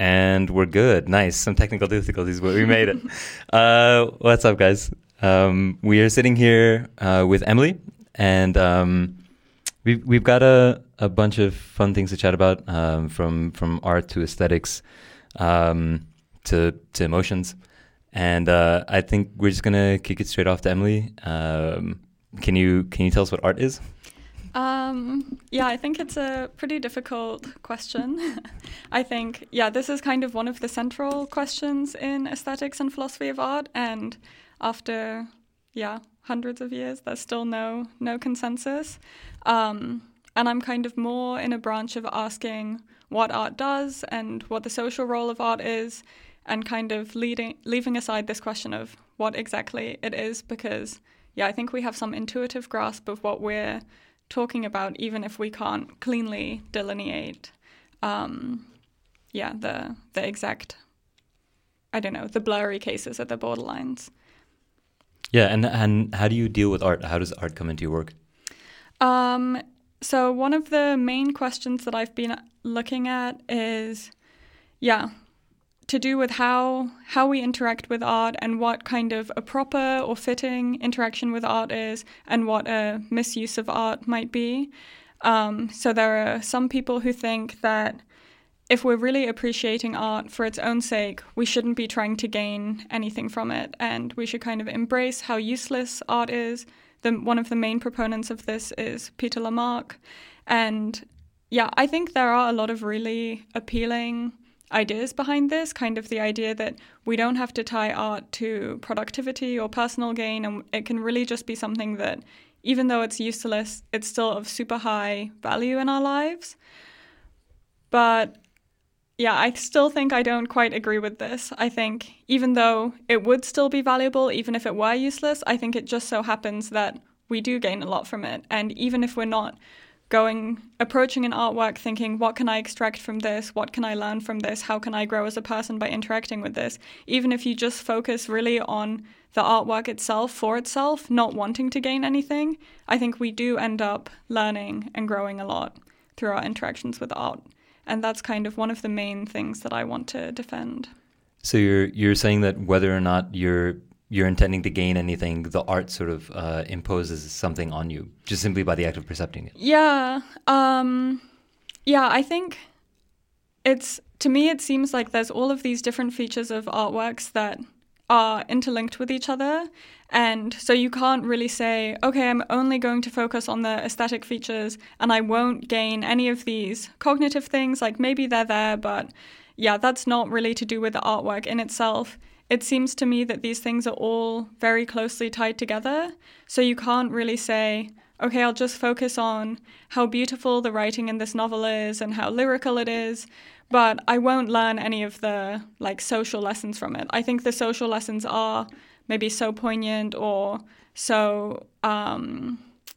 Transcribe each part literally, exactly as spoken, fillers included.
And we're good. Nice. Some technical difficulties, but we made it. uh, what's up, guys? Um, we are sitting here uh, with Emily, and um, we've we've got a, a bunch of fun things to chat about, um, from from art to aesthetics, um, to to emotions, and uh, I think we're just gonna kick it straight off to Emily. Um, can you can you tell us what art is? Um, yeah, I think it's a pretty difficult question. I think, yeah, this is kind of one of the central questions in aesthetics and philosophy of art. And after, yeah, hundreds of years, there's still no no consensus. Um, and I'm kind of more in a branch of asking what art does and what the social role of art is, and kind of leading, leaving aside this question of what exactly it is, because, yeah, I think we have some intuitive grasp of what we're talking about, even if we can't cleanly delineate, um, yeah, the the exact, I don't know, the blurry cases at the borderlines. Yeah, and and how do you deal with art? How does art come into your work? Um, so one of the main questions that I've been looking at is, yeah, to do with how how we interact with art and what kind of a proper or fitting interaction with art is, and what a misuse of art might be. Um, so there are some people who think that if we're really appreciating art for its own sake, we shouldn't be trying to gain anything from it, and we should kind of embrace how useless art is. The, one of the main proponents of this is Peter Lamarck. And yeah, I think there are a lot of really appealing ideas behind this, kind of the idea that we don't have to tie art to productivity or personal gain, and it can really just be something that, even though it's useless, it's still of super high value in our lives. But yeah, I still think I don't quite agree with this. I think even though it would still be valuable, even if it were useless, I think it just so happens that we do gain a lot from it. And even if we're not going, approaching an artwork thinking, what can I extract from this? What can I learn from this? How can I grow as a person by interacting with this? Even if you just focus really on the artwork itself for itself, not wanting to gain anything, I think we do end up learning and growing a lot through our interactions with art. And that's kind of one of the main things that I want to defend. So you're you're saying that whether or not you're you're intending to gain anything, the art sort of uh, imposes something on you, just simply by the act of percepting it. Yeah. Um, yeah, I think it's, to me, it seems like there's all of these different features of artworks that are interlinked with each other. And so you can't really say, okay, I'm only going to focus on the aesthetic features and I won't gain any of these cognitive things. Like maybe they're there, but yeah, that's not really to do with the artwork in itself. It seems to me that these things are all very closely tied together. So you can't really say, okay, I'll just focus on how beautiful the writing in this novel is and how lyrical it is, but I won't learn any of the like social lessons from it. I think the social lessons are maybe so poignant or so, um,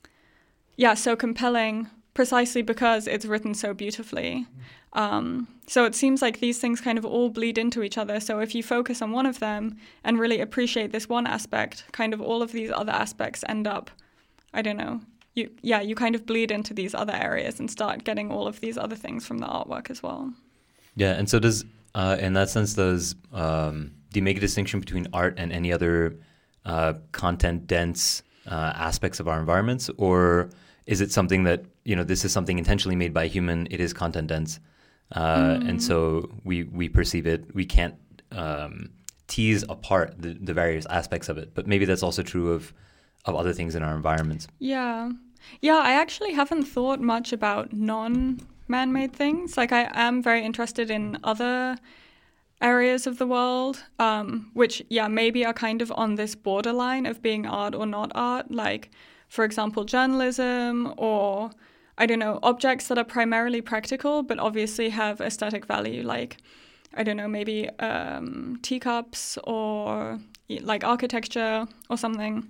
yeah, so compelling precisely because it's written so beautifully. Um, so it seems like these things kind of all bleed into each other. So if you focus on one of them and really appreciate this one aspect, kind of all of these other aspects end up, I don't know, you yeah, you kind of bleed into these other areas and start getting all of these other things from the artwork as well. Yeah, and so does, uh, in that sense, does, um, do you make a distinction between art and any other uh, content-dense uh, aspects of our environments? Or is it something that, you know, this is something intentionally made by a human, it is content-dense, uh, mm. and so we, we perceive it, we can't um, tease apart the, the various aspects of it, but maybe that's also true of, of other things in our environments. Yeah. Yeah, I actually haven't thought much about non-man-made things. Like, I am very interested in other areas of the world, um, which, yeah, maybe are kind of on this borderline of being art or not art. Like, for example, journalism or, I don't know, objects that are primarily practical but obviously have aesthetic value. Like, I don't know, maybe um, teacups or like architecture or something.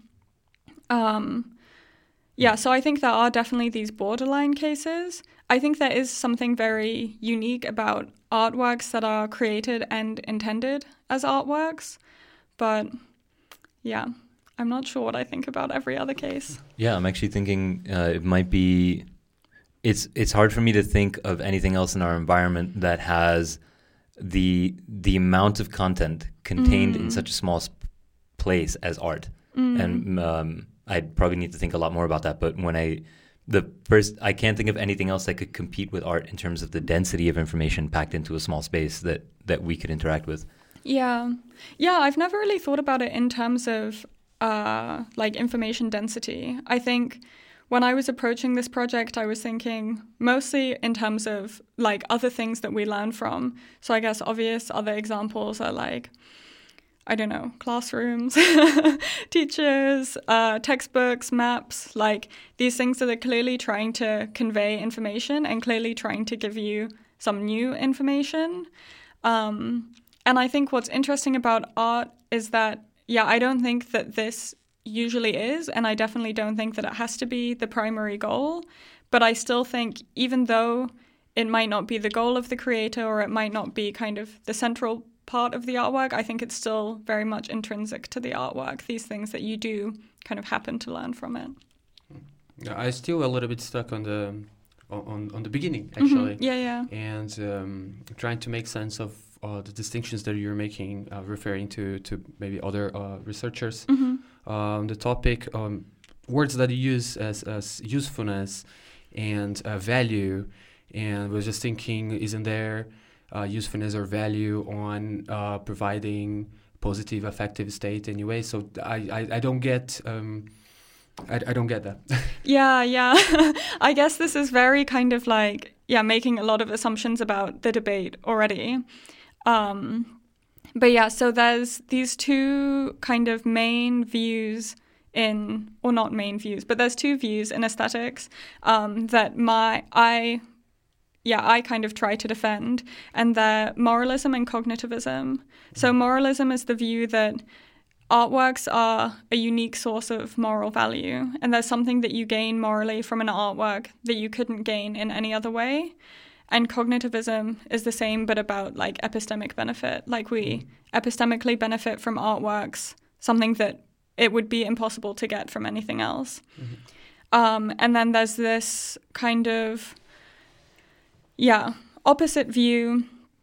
Um, yeah, so I think there are definitely these borderline cases. I think there is something very unique about artworks that are created and intended as artworks. But yeah, I'm not sure what I think about every other case. Yeah, I'm actually thinking uh, it might be, it's it's hard for me to think of anything else in our environment that has the the amount of content contained Mm. in such a small sp- place as art. Mm. And um, I'd probably need to think a lot more about that. But when I, the first, I can't think of anything else that could compete with art in terms of the density of information packed into a small space that, that we could interact with. Yeah. Yeah, I've never really thought about it in terms of uh, like information density. I think when I was approaching this project, I was thinking mostly in terms of like other things that we learn from. So I guess obvious other examples are like, I don't know, classrooms, teachers, uh, textbooks, maps, like these things that are clearly trying to convey information and clearly trying to give you some new information. Um, and I think what's interesting about art is that, yeah, I don't think that this usually is, and I definitely don't think that it has to be the primary goal. But I still think even though it might not be the goal of the creator or it might not be kind of the central part of the artwork, I think it's still very much intrinsic to the artwork, these things that you do kind of happen to learn from it. Yeah, I still a little bit stuck on the on on the beginning actually. Mm-hmm. Yeah, yeah. And um, trying to make sense of uh, the distinctions that you're making, uh, referring to to maybe other uh, researchers. Mm-hmm. Um, the topic, um, words that you use as as usefulness and uh, value, and was just thinking, isn't there Uh, usefulness or value on uh, providing positive affective state anyway? So I, I, I don't get um, I, I don't get that. Yeah, yeah. I guess this is very kind of like, yeah, making a lot of assumptions about the debate already. Um, but yeah, so there's these two kind of main views in, or not main views, but there's two views in aesthetics um, that my I. yeah, I kind of try to defend, and they're moralism and cognitivism. So moralism is the view that artworks are a unique source of moral value, and there's something that you gain morally from an artwork that you couldn't gain in any other way. And cognitivism is the same, but about like epistemic benefit. Like we epistemically benefit from artworks, something that it would be impossible to get from anything else. Mm-hmm. Um, and then there's this kind of Yeah, opposite view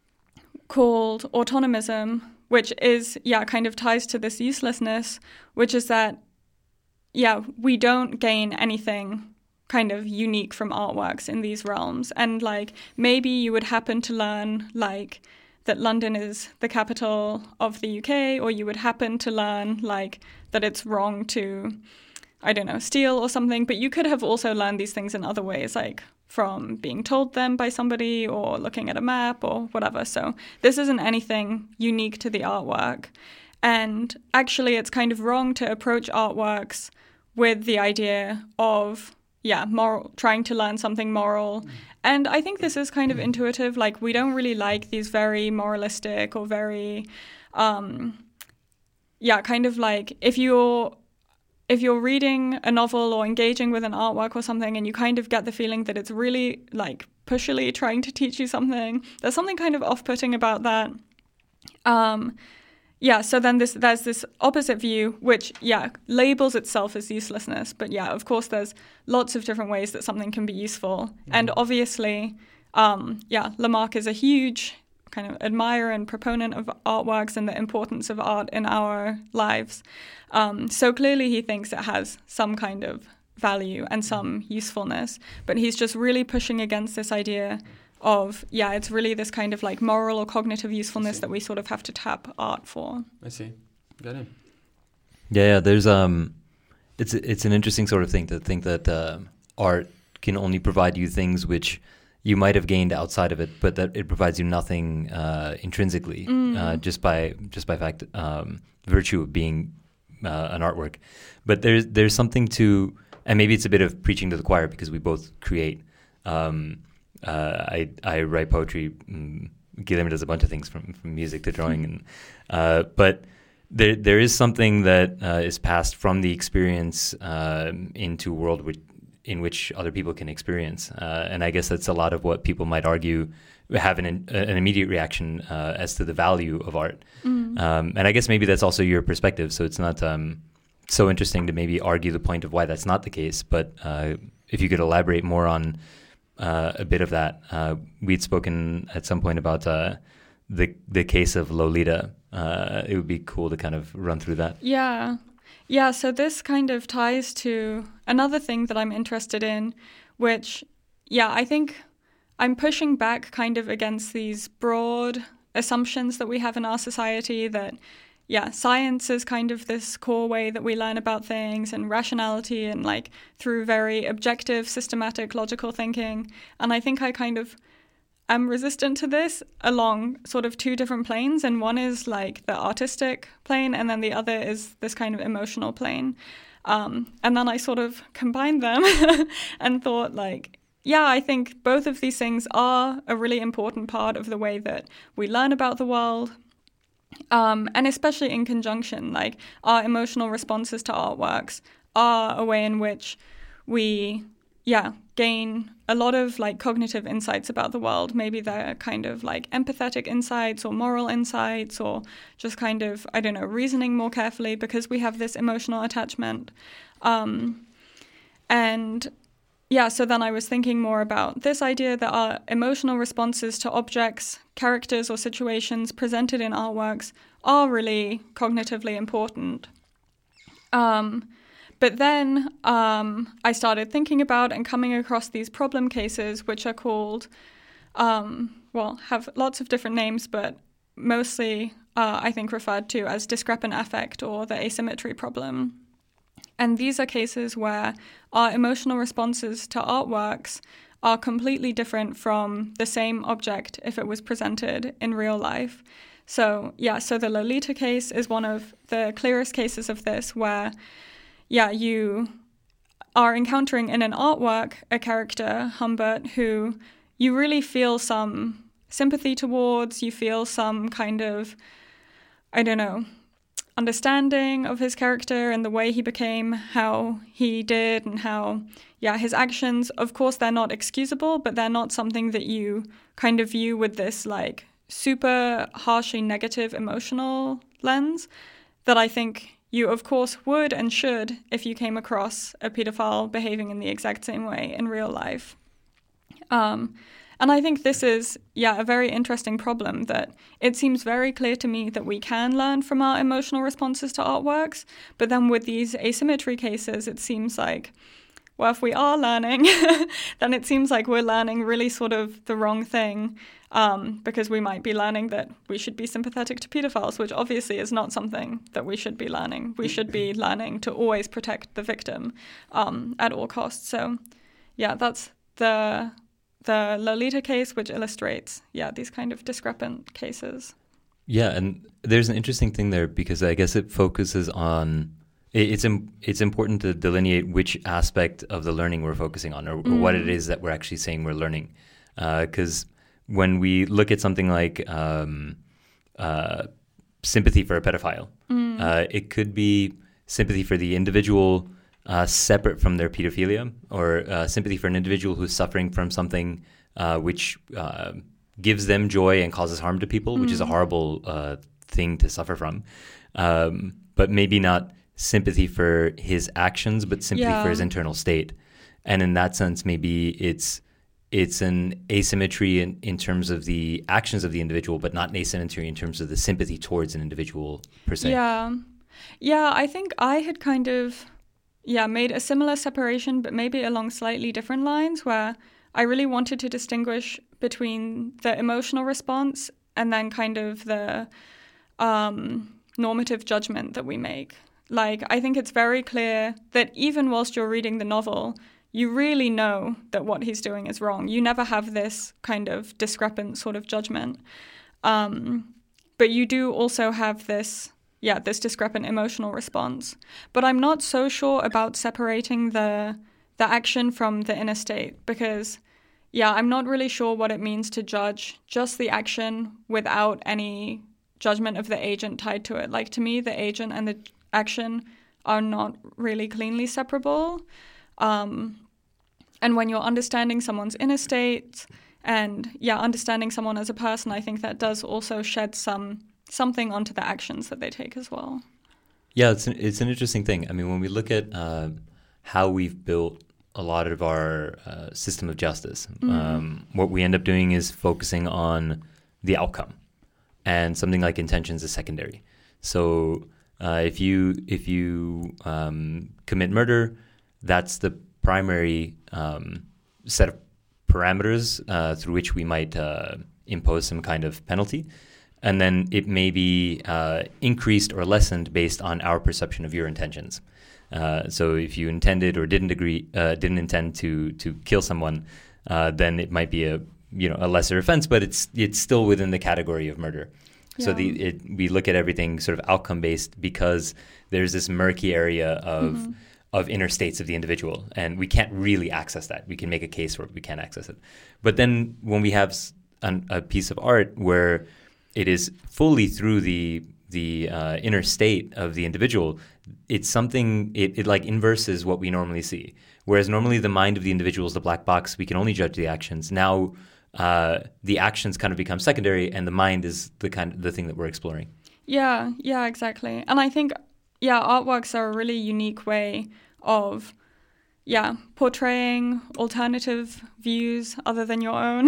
called autonomism, which is, yeah, kind of ties to this uselessness, which is that, yeah, we don't gain anything kind of unique from artworks in these realms. And like maybe you would happen to learn like that London is the capital of the U K, or you would happen to learn like that it's wrong to, I don't know, steal or something. But you could have also learned these things in other ways, like from being told them by somebody or looking at a map or whatever. So this isn't anything unique to the artwork. And actually, it's kind of wrong to approach artworks with the idea of, yeah, moral, trying to learn something moral. Mm. And I think this is kind of intuitive. Like, we don't really like these very moralistic or very, um, yeah, kind of like if you're If you're reading a novel or engaging with an artwork or something and you kind of get the feeling that it's really like pushily trying to teach you something, there's something kind of off-putting about that. Um, yeah, so then this there's this opposite view, which, yeah, labels itself as uselessness. But yeah, of course, there's lots of different ways that something can be useful. Mm-hmm. And obviously, um, yeah, Lamarck is a huge kind of admirer and proponent of artworks and the importance of art in our lives. Um, so clearly he thinks it has some kind of value and some usefulness, but he's just really pushing against this idea of, yeah, it's really this kind of like moral or cognitive usefulness that we sort of have to tap art for. I see. Got it. Yeah, yeah, there's, um, it's, it's an interesting sort of thing to think that uh, art can only provide you things which you might have gained outside of it, but that it provides you nothing uh, intrinsically, mm. uh, just by just by fact um, virtue of being uh, an artwork. But there's there's something to, and maybe it's a bit of preaching to the choir because we both create. Um, uh, I I write poetry. Um, Guilherme does a bunch of things from, from music to drawing, and uh, but there there is something that uh, is passed from the experience uh, into a world which. in which other people can experience. Uh, and I guess that's a lot of what people might argue, have an, an immediate reaction uh, as to the value of art. Mm. Um, and I guess maybe that's also your perspective. So it's not um, so interesting to maybe argue the point of why that's not the case. But uh, if you could elaborate more on uh, a bit of that. Uh, we'd spoken at some point about uh, the the case of Lolita, uh, it would be cool to kind of run through that. Yeah. Yeah, so this kind of ties to another thing that I'm interested in, which, yeah, I think I'm pushing back kind of against these broad assumptions that we have in our society that, yeah, science is kind of this core way that we learn about things, and rationality, and like through very objective, systematic, logical thinking. And I think I kind of am resistant to this along sort of two different planes. And one is like the artistic plane, and then the other is this kind of emotional plane. Um, and then I sort of combined them and thought like, yeah, I think both of these things are a really important part of the way that we learn about the world. Um, and especially in conjunction, like our emotional responses to artworks are a way in which we, yeah, gain a lot of like cognitive insights about the world. Maybe they're kind of like empathetic insights or moral insights, or just kind of, I don't know, reasoning more carefully because we have this emotional attachment. Um, and yeah, so then I was thinking more about this idea that our emotional responses to objects, characters, or situations presented in artworks are really cognitively important. Um, but then um, I started thinking about and coming across these problem cases, which are called, um, well, have lots of different names, but mostly uh, I think referred to as discrepant affect or the asymmetry problem. And these are cases where our emotional responses to artworks are completely different from the same object if it was presented in real life. So, yeah, so the Lolita case is one of the clearest cases of this where, yeah, you are encountering in an artwork a character, Humbert, who you really feel some sympathy towards, you feel some kind of, I don't know, understanding of his character and the way he became how he did, and how, yeah, his actions, of course, they're not excusable, but they're not something that you kind of view with this like super harshly negative emotional lens that I think you, of course, would and should if you came across a pedophile behaving in the exact same way in real life. Um, And I think this is, yeah, a very interesting problem that it seems very clear to me that we can learn from our emotional responses to artworks. But then with these asymmetry cases, it seems like, well, if we are learning, then it seems like we're learning really sort of the wrong thing, um, because we might be learning that we should be sympathetic to pedophiles, which obviously is not something that we should be learning. We should be learning to always protect the victim um, at all costs. So, yeah, that's the... the Lolita case, which illustrates, yeah, these kind of discrepant cases. Yeah, and there's an interesting thing there because I guess it focuses on, it's it's important to delineate which aspect of the learning we're focusing on, or, or mm. what it is that we're actually saying we're learning. Because uh, when we look at something like um, uh, sympathy for a pedophile, mm. uh, it could be sympathy for the individual Uh, separate from their pedophilia, or uh, sympathy for an individual who's suffering from something uh, which uh, gives them joy and causes harm to people, mm. which is a horrible uh, thing to suffer from. Um, but maybe not sympathy for his actions, but sympathy yeah. for his internal state. And in that sense, maybe it's it's an asymmetry in, in terms of the actions of the individual, but not an asymmetry in terms of the sympathy towards an individual per se. Yeah, yeah. I think I had kind of... Yeah, made a similar separation, but maybe along slightly different lines, where I really wanted to distinguish between the emotional response and then kind of the um, normative judgment that we make. Like, I think it's very clear that even whilst you're reading the novel, you really know that what he's doing is wrong. You never have this kind of discrepant sort of judgment. Um, but you do also have this... yeah, this discrepant emotional response. But I'm not so sure about separating the the action from the inner state because, yeah, I'm not really sure what it means to judge just the action without any judgment of the agent tied to it. Like, to me, the agent and the action are not really cleanly separable. Um, and when you're understanding someone's inner state and, yeah, understanding someone as a person, I think that does also shed some... something onto the actions that they take as well. Yeah, it's an, it's an interesting thing. I mean, when we look at uh, how we've built a lot of our uh, system of justice, mm. um, what we end up doing is focusing on the outcome. and something like intentions is secondary. So uh, if you if you um, commit murder, that's the primary um, set of parameters uh, through which we might uh, impose some kind of penalty. And then it may be uh, increased or lessened based on our perception of your intentions. Uh, so if you intended or didn't agree, uh, didn't intend to to kill someone, uh, then it might be a you know a lesser offense, but it's it's still within the category of murder. Yeah. So the it, we look at everything sort of outcome based because there's this murky area of mm-hmm. of inner states of the individual, and we can't really access that. We can make a case where we can't access it, but then when we have an, a piece of art where it is fully through the the uh, inner state of the individual, it's something, it, it like inverses what we normally see. Whereas normally the mind of the individual is the black box, we can only judge the actions. Now uh, the actions kind of become secondary and the mind is the kind of the thing that we're exploring. Yeah, yeah, exactly. And I think, yeah, artworks are a really unique way of yeah, portraying alternative views other than your own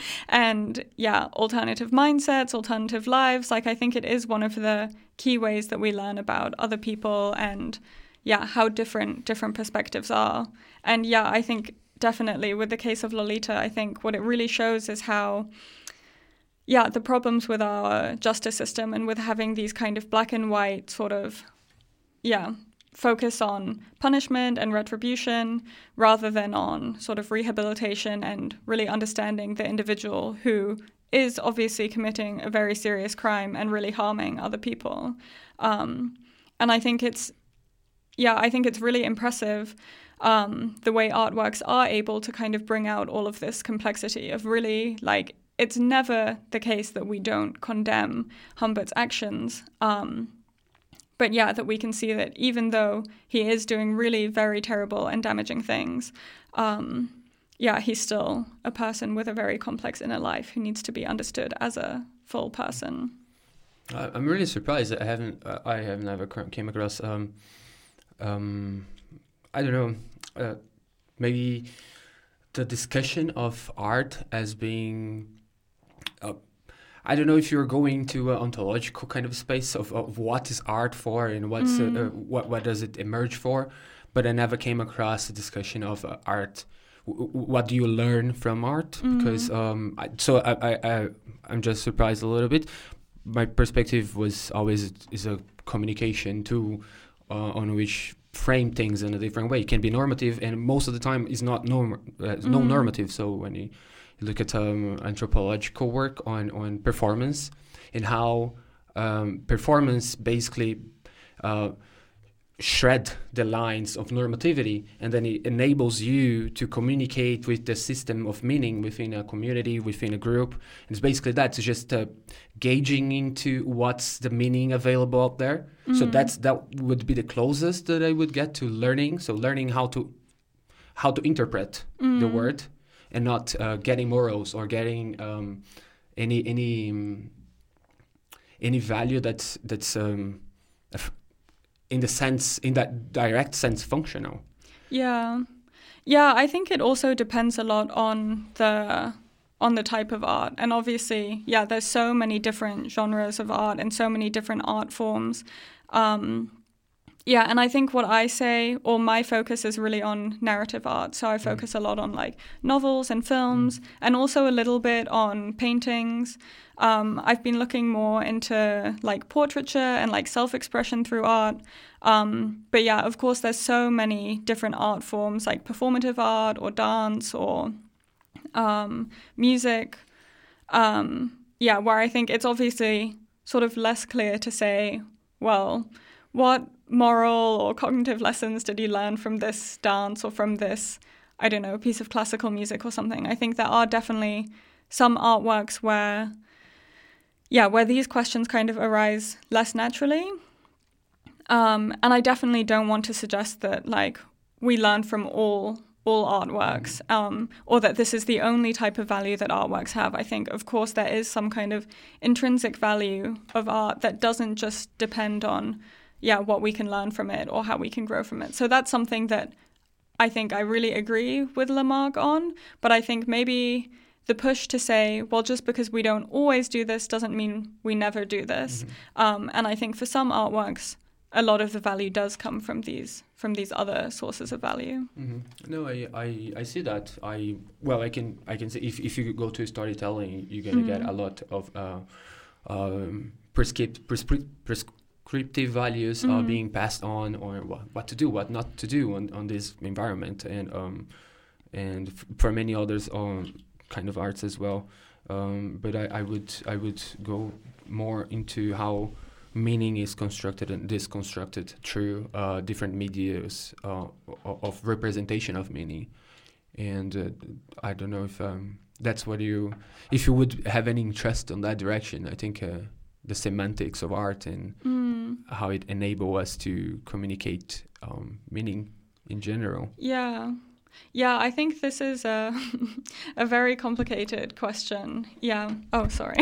and yeah, alternative mindsets, alternative lives. Like I think it is one of the key ways that we learn about other people and yeah, how different different perspectives are. And yeah, I think definitely with the case of Lolita, I think what it really shows is how yeah, the problems with our justice system and with having these kind of black and white sort of yeah, focus on punishment and retribution rather than on sort of rehabilitation and really understanding the individual who is obviously committing a very serious crime and really harming other people. Um, and I think it's, yeah, I think it's really impressive um, the way artworks are able to kind of bring out all of this complexity of really like, it's never the case that we don't condemn Humbert's actions. Um, But yeah, that we can see that even though he is doing really very terrible and damaging things, um, yeah, he's still a person with a very complex inner life who needs to be understood as a full person. I'm really surprised that I haven't, uh, I have never came across, um, um, I don't know, uh, maybe the discussion of art as being uh, I don't know if you're going to an ontological kind of space of, of what is art for and what's mm. uh, uh, what what does it emerge for, but I never came across a discussion of uh, art. W- what do you learn from art? Mm. Because um, I, so I, I I I'm just surprised a little bit. My perspective was always is a communication tool uh, on which frame things in a different way. It can be normative, and most of the time is not norm uh, mm. no normative. So when you look at um, anthropological work on, on performance and how um, performance basically uh, shred the lines of normativity, and then it enables you to communicate with the system of meaning within a community, within a group. And it's basically that, it's just uh, gauging into what's the meaning available out there. Mm-hmm. So that's that would be the closest that I would get to learning. So learning how to how to interpret mm. the word, and not uh, getting morals or getting um, any any um, any value that's that's um, in the sense in that direct sense functional. Yeah, yeah. I think it also depends a lot on the on the type of art, and obviously, yeah, there's so many different genres of art and so many different art forms. Um, Yeah, and I think what I say, or my focus is really on narrative art. So I focus mm. a lot on like novels and films, mm. and also a little bit on paintings. Um, I've been looking more into like portraiture and like self-expression through art. Um, but yeah, of course, there's so many different art forms like performative art or dance or um, music. Um, yeah, where I think it's obviously sort of less clear to say, well, what moral or cognitive lessons did you learn from this dance or from this, I don't know, piece of classical music or something? I think there are definitely some artworks where, yeah, where these questions kind of arise less naturally. Um, and I definitely don't want to suggest that, like, we learn from all all artworks, um, or that this is the only type of value that artworks have. I think, of course, there is some kind of intrinsic value of art that doesn't just depend on yeah, what we can learn from it or how we can grow from it. So that's something that I think I really agree with Lamarck on, but I think maybe the push to say, well, just because we don't always do this doesn't mean we never do this. Mm-hmm. Um, and I think for some artworks, a lot of the value does come from these from these other sources of value. Mm-hmm. No, I, I I see that. I well, I can I can say if if you go to storytelling, you're gonna mm-hmm. get a lot of uh, um, prescript, prescript, prescriptive values mm-hmm. uh, being passed on, or what, what to do, what not to do on, on this environment, and um and f- for many others um kind of arts as well. Um, but I, I would I would go more into how meaning is constructed and disconstructed through uh, different medias uh, of representation of meaning, and uh, I don't know if um, that's what you, if you would have any interest in that direction. I think uh, the semantics of art and mm. how it enable us to communicate um, meaning in general. Yeah. Yeah, I think this is a a very complicated question. Yeah. Oh, sorry.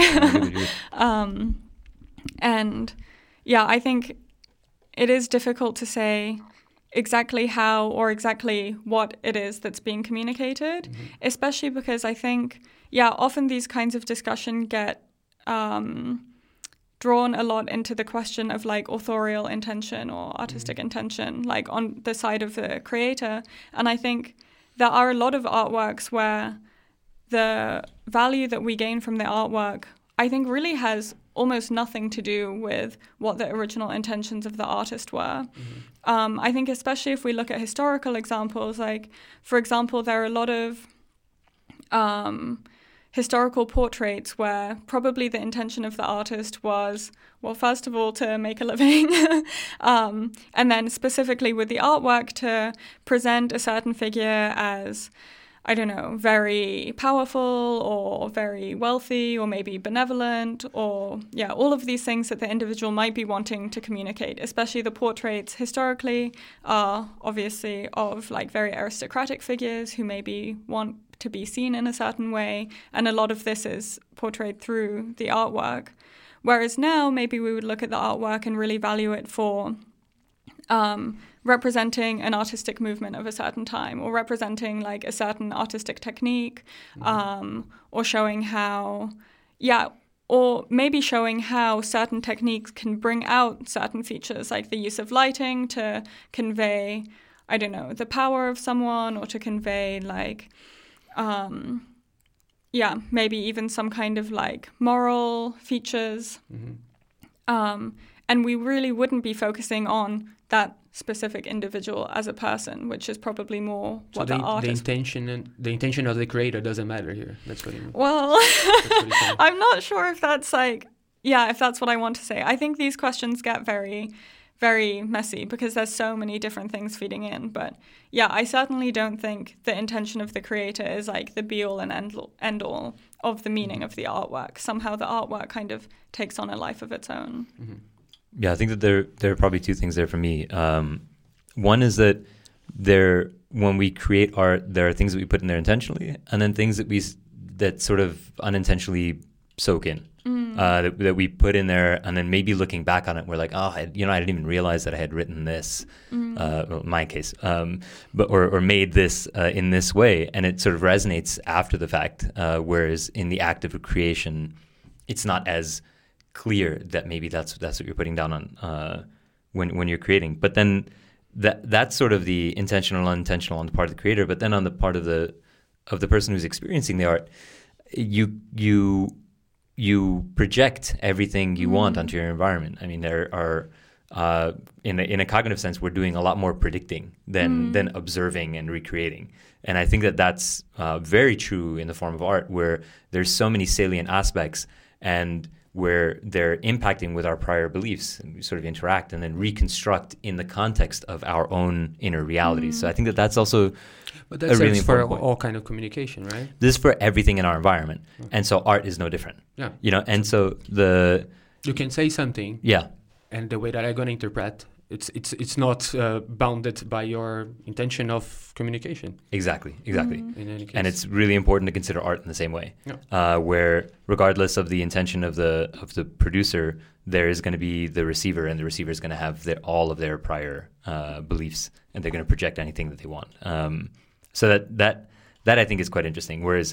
um, and yeah, I think it is difficult to say exactly how or exactly what it is that's being communicated, mm-hmm. especially because I think, yeah, often these kinds of discussion get um, drawn a lot into the question of like authorial intention or artistic mm-hmm. intention, like on the side of the creator. And I think there are a lot of artworks where the value that we gain from the artwork, I think, really has almost nothing to do with what the original intentions of the artist were. Mm-hmm. Um, I think especially if we look at historical examples, like, for example, there are a lot of um, historical portraits where probably the intention of the artist was, well, first of all, to make a living, um, and then specifically with the artwork to present a certain figure as, I don't know, very powerful or very wealthy or maybe benevolent or, yeah, all of these things that the individual might be wanting to communicate, especially the portraits historically are obviously of like very aristocratic figures who maybe want to be seen in a certain way. And a lot of this is portrayed through the artwork. Whereas now maybe we would look at the artwork and really value it for um, representing an artistic movement of a certain time, or representing like a certain artistic technique, mm-hmm. um, or showing how, yeah, or maybe showing how certain techniques can bring out certain features, like the use of lighting to convey, I don't know, the power of someone, or to convey like, um, yeah, maybe even some kind of like moral features. Mm-hmm. Um, and we really wouldn't be focusing on that specific individual as a person, which is probably more so what the, the artist... the intention and the intention of the creator doesn't matter here. That's what you mean. Well, I'm not sure if that's like, yeah, if that's what I want to say. I think these questions get very, very messy because there's so many different things feeding in. But yeah, I certainly don't think the intention of the creator is like the be-all and end-all, end-all of the meaning of the artwork. Somehow the artwork kind of takes on a life of its own. Mm-hmm. Yeah, I think that there there are probably two things there for me. Um, one is that there, when we create art, there are things that we put in there intentionally, and then things that we that sort of unintentionally soak in, mm. uh, that, that we put in there, and then maybe looking back on it, we're like, oh, I, you know, I didn't even realize that I had written this. Mm. Uh, well, in my case, um, but or, or made this uh, in this way, and it sort of resonates after the fact. Uh, whereas in the act of creation, it's not as clear that maybe that's that's what you're putting down on uh, when when you're creating. But then that that's sort of the intentional, unintentional on the part of the creator. But then on the part of the of the person who's experiencing the art, you you you project everything you mm. want onto your environment. I mean, there are uh, in a, in a cognitive sense, we're doing a lot more predicting than mm. than observing and recreating. And I think that that's uh, very true in the form of art, where there's so many salient aspects and where they're impacting with our prior beliefs, and we sort of interact and then reconstruct in the context of our own inner realities. Mm. So I think that that's also but that's a really for important all point. Kind of communication, right? This is for everything in our environment, okay. And so art is no different. Yeah, you know, and so the you can say something, yeah, and the way that I'm going to interpret it's it's it's not uh, bounded by your intention of communication. Exactly, exactly. Mm. In any case. And it's really important to consider art in the same way, yeah. uh, where regardless of the intention of the of the producer, there is going to be the receiver, and the receiver is going to have their, all of their prior uh, beliefs, and they're going to project anything that they want. Um, so that that that I think is quite interesting. Whereas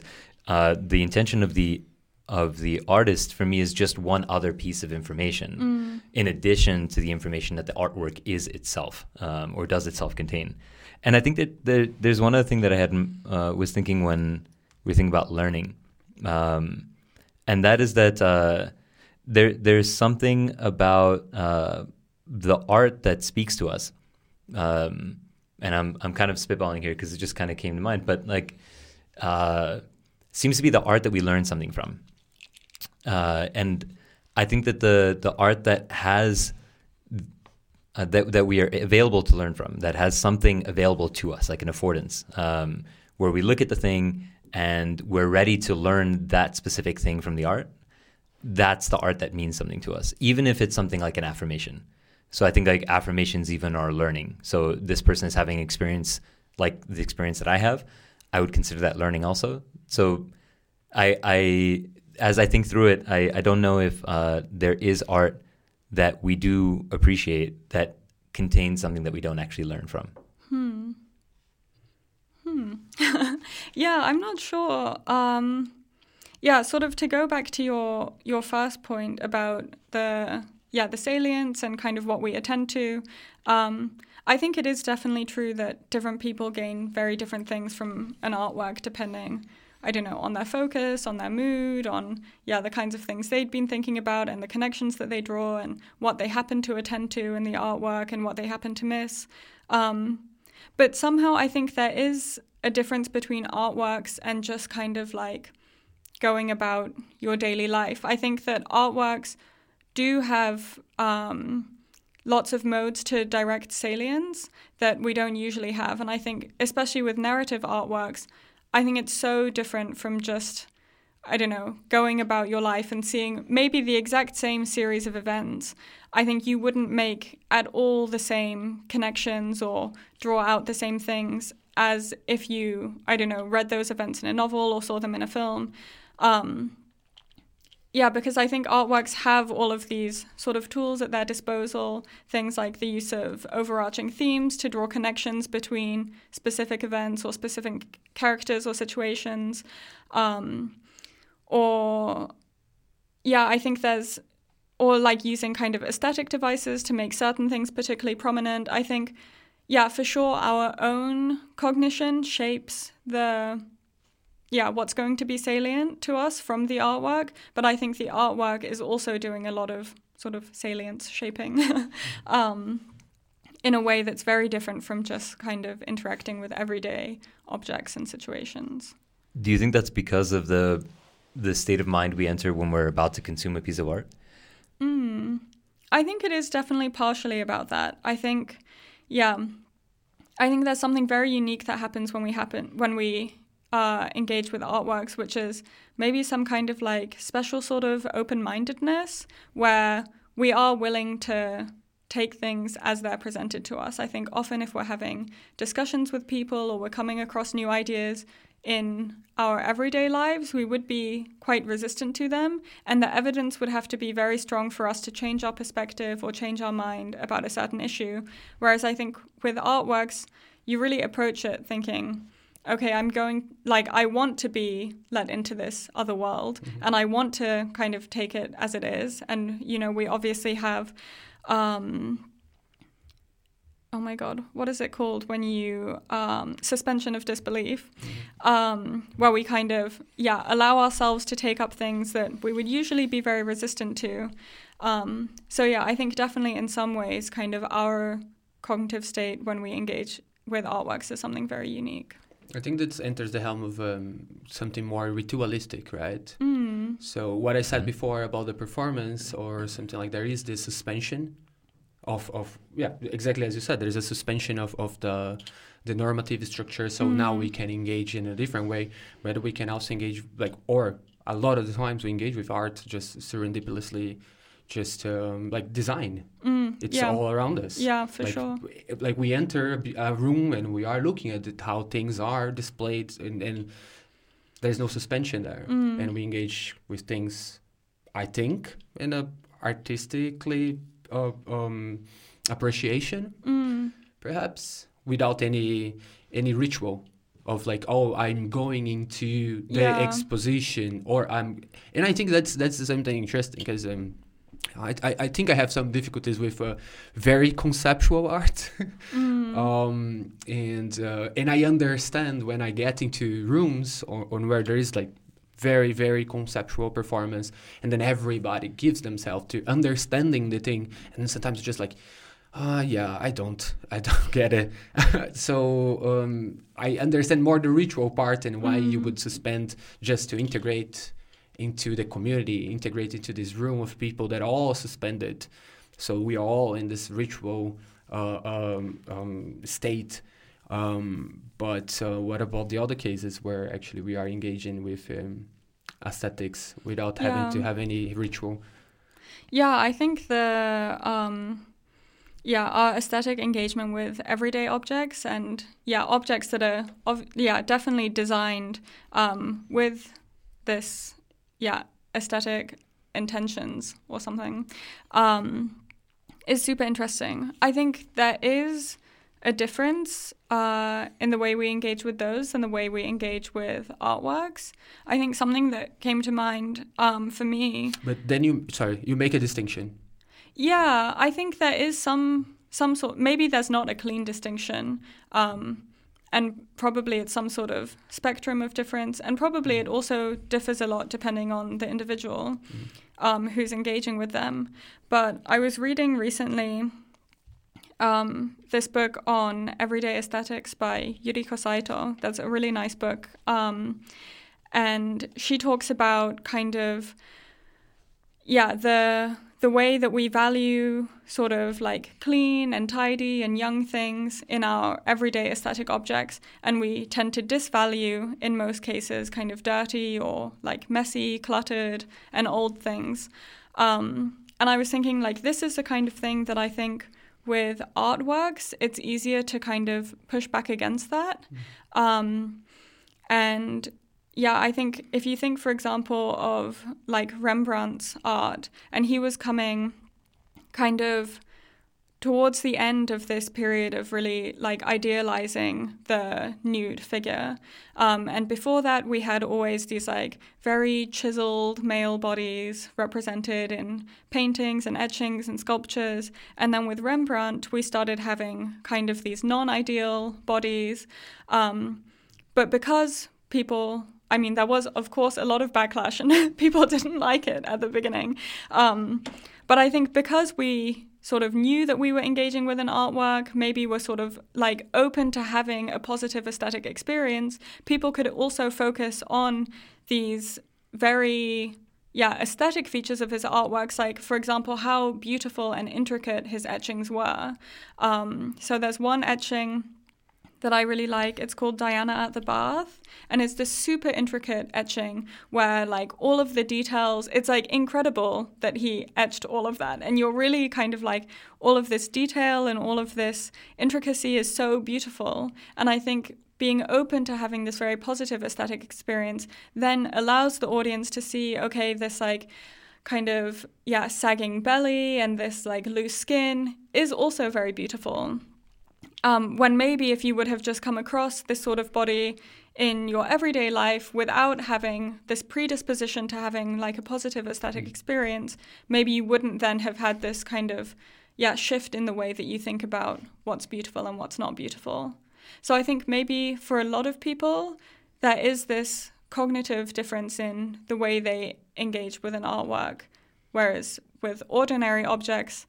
uh, the intention of the of the artist for me is just one other piece of information Mm. in addition to the information that the artwork is itself, um, or does itself contain. And I think that there, there's one other thing that I had uh, was thinking when we think about learning, um, and that is that uh, there there's something about uh, the art that speaks to us. Um, and I'm I'm kind of spitballing here because it just kind of came to mind, but like uh, seems to be the art that we learn something from. Uh, and I think that the the art that has uh, that that we are available to learn from, that has something available to us, like an affordance, um, where we look at the thing and we're ready to learn that specific thing from the art. That's the art that means something to us, even if it's something like an affirmation. So I think like affirmations even are learning. So this person is having an experience like the experience that I have. I would consider that learning also. So I. I as I think through it, I, I don't know if uh, there is art that we do appreciate that contains something that we don't actually learn from. Hmm. Hmm. Yeah, I'm not sure. Um, yeah, sort of to go back to your your first point about the yeah the salience and kind of what we attend to. Um, I think it is definitely true that different people gain very different things from an artwork depending, I don't know, on their focus, on their mood, on, yeah, the kinds of things they'd been thinking about and the connections that they draw and what they happen to attend to in the artwork and what they happen to miss. Um, but somehow I think there is a difference between artworks and just kind of like going about your daily life. I think that artworks do have um, lots of modes to direct salience that we don't usually have. And I think, especially with narrative artworks, I think it's so different from just, I don't know, going about your life and seeing maybe the exact same series of events. I think you wouldn't make at all the same connections or draw out the same things as if you, I don't know, read those events in a novel or saw them in a film. Um, yeah, because I think artworks have all of these sort of tools at their disposal, things like the use of overarching themes to draw connections between specific events or specific characters or situations. Um, or, yeah, I think there's, or like using kind of aesthetic devices to make certain things particularly prominent. I think, yeah, for sure, our own cognition shapes the... yeah, what's going to be salient to us from the artwork. But I think the artwork is also doing a lot of sort of salience shaping um, in a way that's very different from just kind of interacting with everyday objects and situations. Do you think that's because of the the state of mind we enter when we're about to consume a piece of art? Mm. I think it is definitely partially about that. I think, yeah, I think there's something very unique that happens when we happen when we Uh, engage with artworks, which is maybe some kind of like special sort of open-mindedness where we are willing to take things as they're presented to us. I think often if we're having discussions with people or we're coming across new ideas in our everyday lives, we would be quite resistant to them, and the evidence would have to be very strong for us to change our perspective or change our mind about a certain issue. Whereas I think with artworks, you really approach it thinking, okay, I'm going, like, I want to be let into this other world, mm-hmm. and I want to kind of take it as it is. And, you know, we obviously have, um, oh my God, what is it called when you, um, suspension of disbelief, mm-hmm. um, where we kind of, yeah, allow ourselves to take up things that we would usually be very resistant to. Um, so, yeah, I think definitely in some ways kind of our cognitive state when we engage with artworks is something very unique. I think that enters the helm of um, something more ritualistic, right? Mm. So what I said before about the performance or something like there is this suspension of, of yeah, exactly as you said, there is a suspension of, of the the normative structure. So mm. now we can engage in a different way, but we can also engage like, or a lot of the times we engage with art just serendipitously, just um, like design. Mm, it's yeah. all around us. Yeah, for like, sure. Like we enter a room and we are looking at it, how things are displayed, and, and there's no suspension there. Mm. And we engage with things, I think, in a artistically uh, um, appreciation, mm. perhaps, without any any ritual. of like, oh, I'm going into the Yeah. exposition, or I'm, and I think that's that's something interesting because um, I, I I think I have some difficulties with uh, very conceptual art, Mm. um, and uh, and I understand when I get into rooms on, on where there is like very very conceptual performance, and then everybody gives themselves to understanding the thing, and then sometimes it's just like, uh yeah, I don't I don't get it. So um, I understand more the ritual part and why Mm. you would suspend just to integrate into the community, integrate into this room of people that are all suspended. So we are all in this ritual uh, um, um, state. Um, but uh, what about the other cases where actually we are engaging with um, aesthetics without having Yeah. to have any ritual? Yeah, I think the um, yeah our aesthetic engagement with everyday objects and yeah objects that are of yeah definitely designed um, with this yeah aesthetic intentions or something um, is super interesting. I think there is a difference uh, in the way we engage with those and the way we engage with artworks. I think something that came to mind um, for me. But then you, sorry, you make a distinction. Yeah, I think there is some some sort. Maybe there's not a clean distinction, um, and probably it's some sort of spectrum of difference, and probably it also differs a lot depending on the individual um, who's engaging with them. But I was reading recently um, this book on everyday aesthetics by Yuriko Saito. That's a really nice book, um, and she talks about kind of yeah the the way that we value sort of like clean and tidy and young things in our everyday aesthetic objects, and we tend to disvalue in most cases kind of dirty or like messy, cluttered and old things. Um, and I was thinking like this is the kind of thing that I think with artworks it's easier to kind of push back against that. Mm. Um, and Yeah, I think if you think, for example, of like Rembrandt's art, and he was coming kind of towards the end of this period of really like idealizing the nude figure. Um, and before that, we had always these like very chiseled male bodies represented in paintings and etchings and sculptures. And then with Rembrandt, we started having kind of these non-ideal bodies. Um, but because people... I mean, there was, of course, a lot of backlash and people didn't like it at the beginning. Um, but I think because we sort of knew that we were engaging with an artwork, maybe were sort of like open to having a positive aesthetic experience, people could also focus on these very, yeah, aesthetic features of his artworks, like, for example, how beautiful and intricate his etchings were. Um, so there's one etching that I really like. It's called Diana at the Bath, and it's this super intricate etching where like all of the details, it's like incredible that he etched all of that, and you're really kind of like all of this detail and all of this intricacy is so beautiful. And I think being open to having this very positive aesthetic experience then allows the audience to see, okay, this like kind of yeah sagging belly and this like loose skin is also very beautiful. Um, when maybe if you would have just come across this sort of body in your everyday life without having this predisposition to having like a positive aesthetic experience, maybe you wouldn't then have had this kind of yeah shift in the way that you think about what's beautiful and what's not beautiful. So I think maybe for a lot of people, there is this cognitive difference in the way they engage with an artwork, whereas with ordinary objects,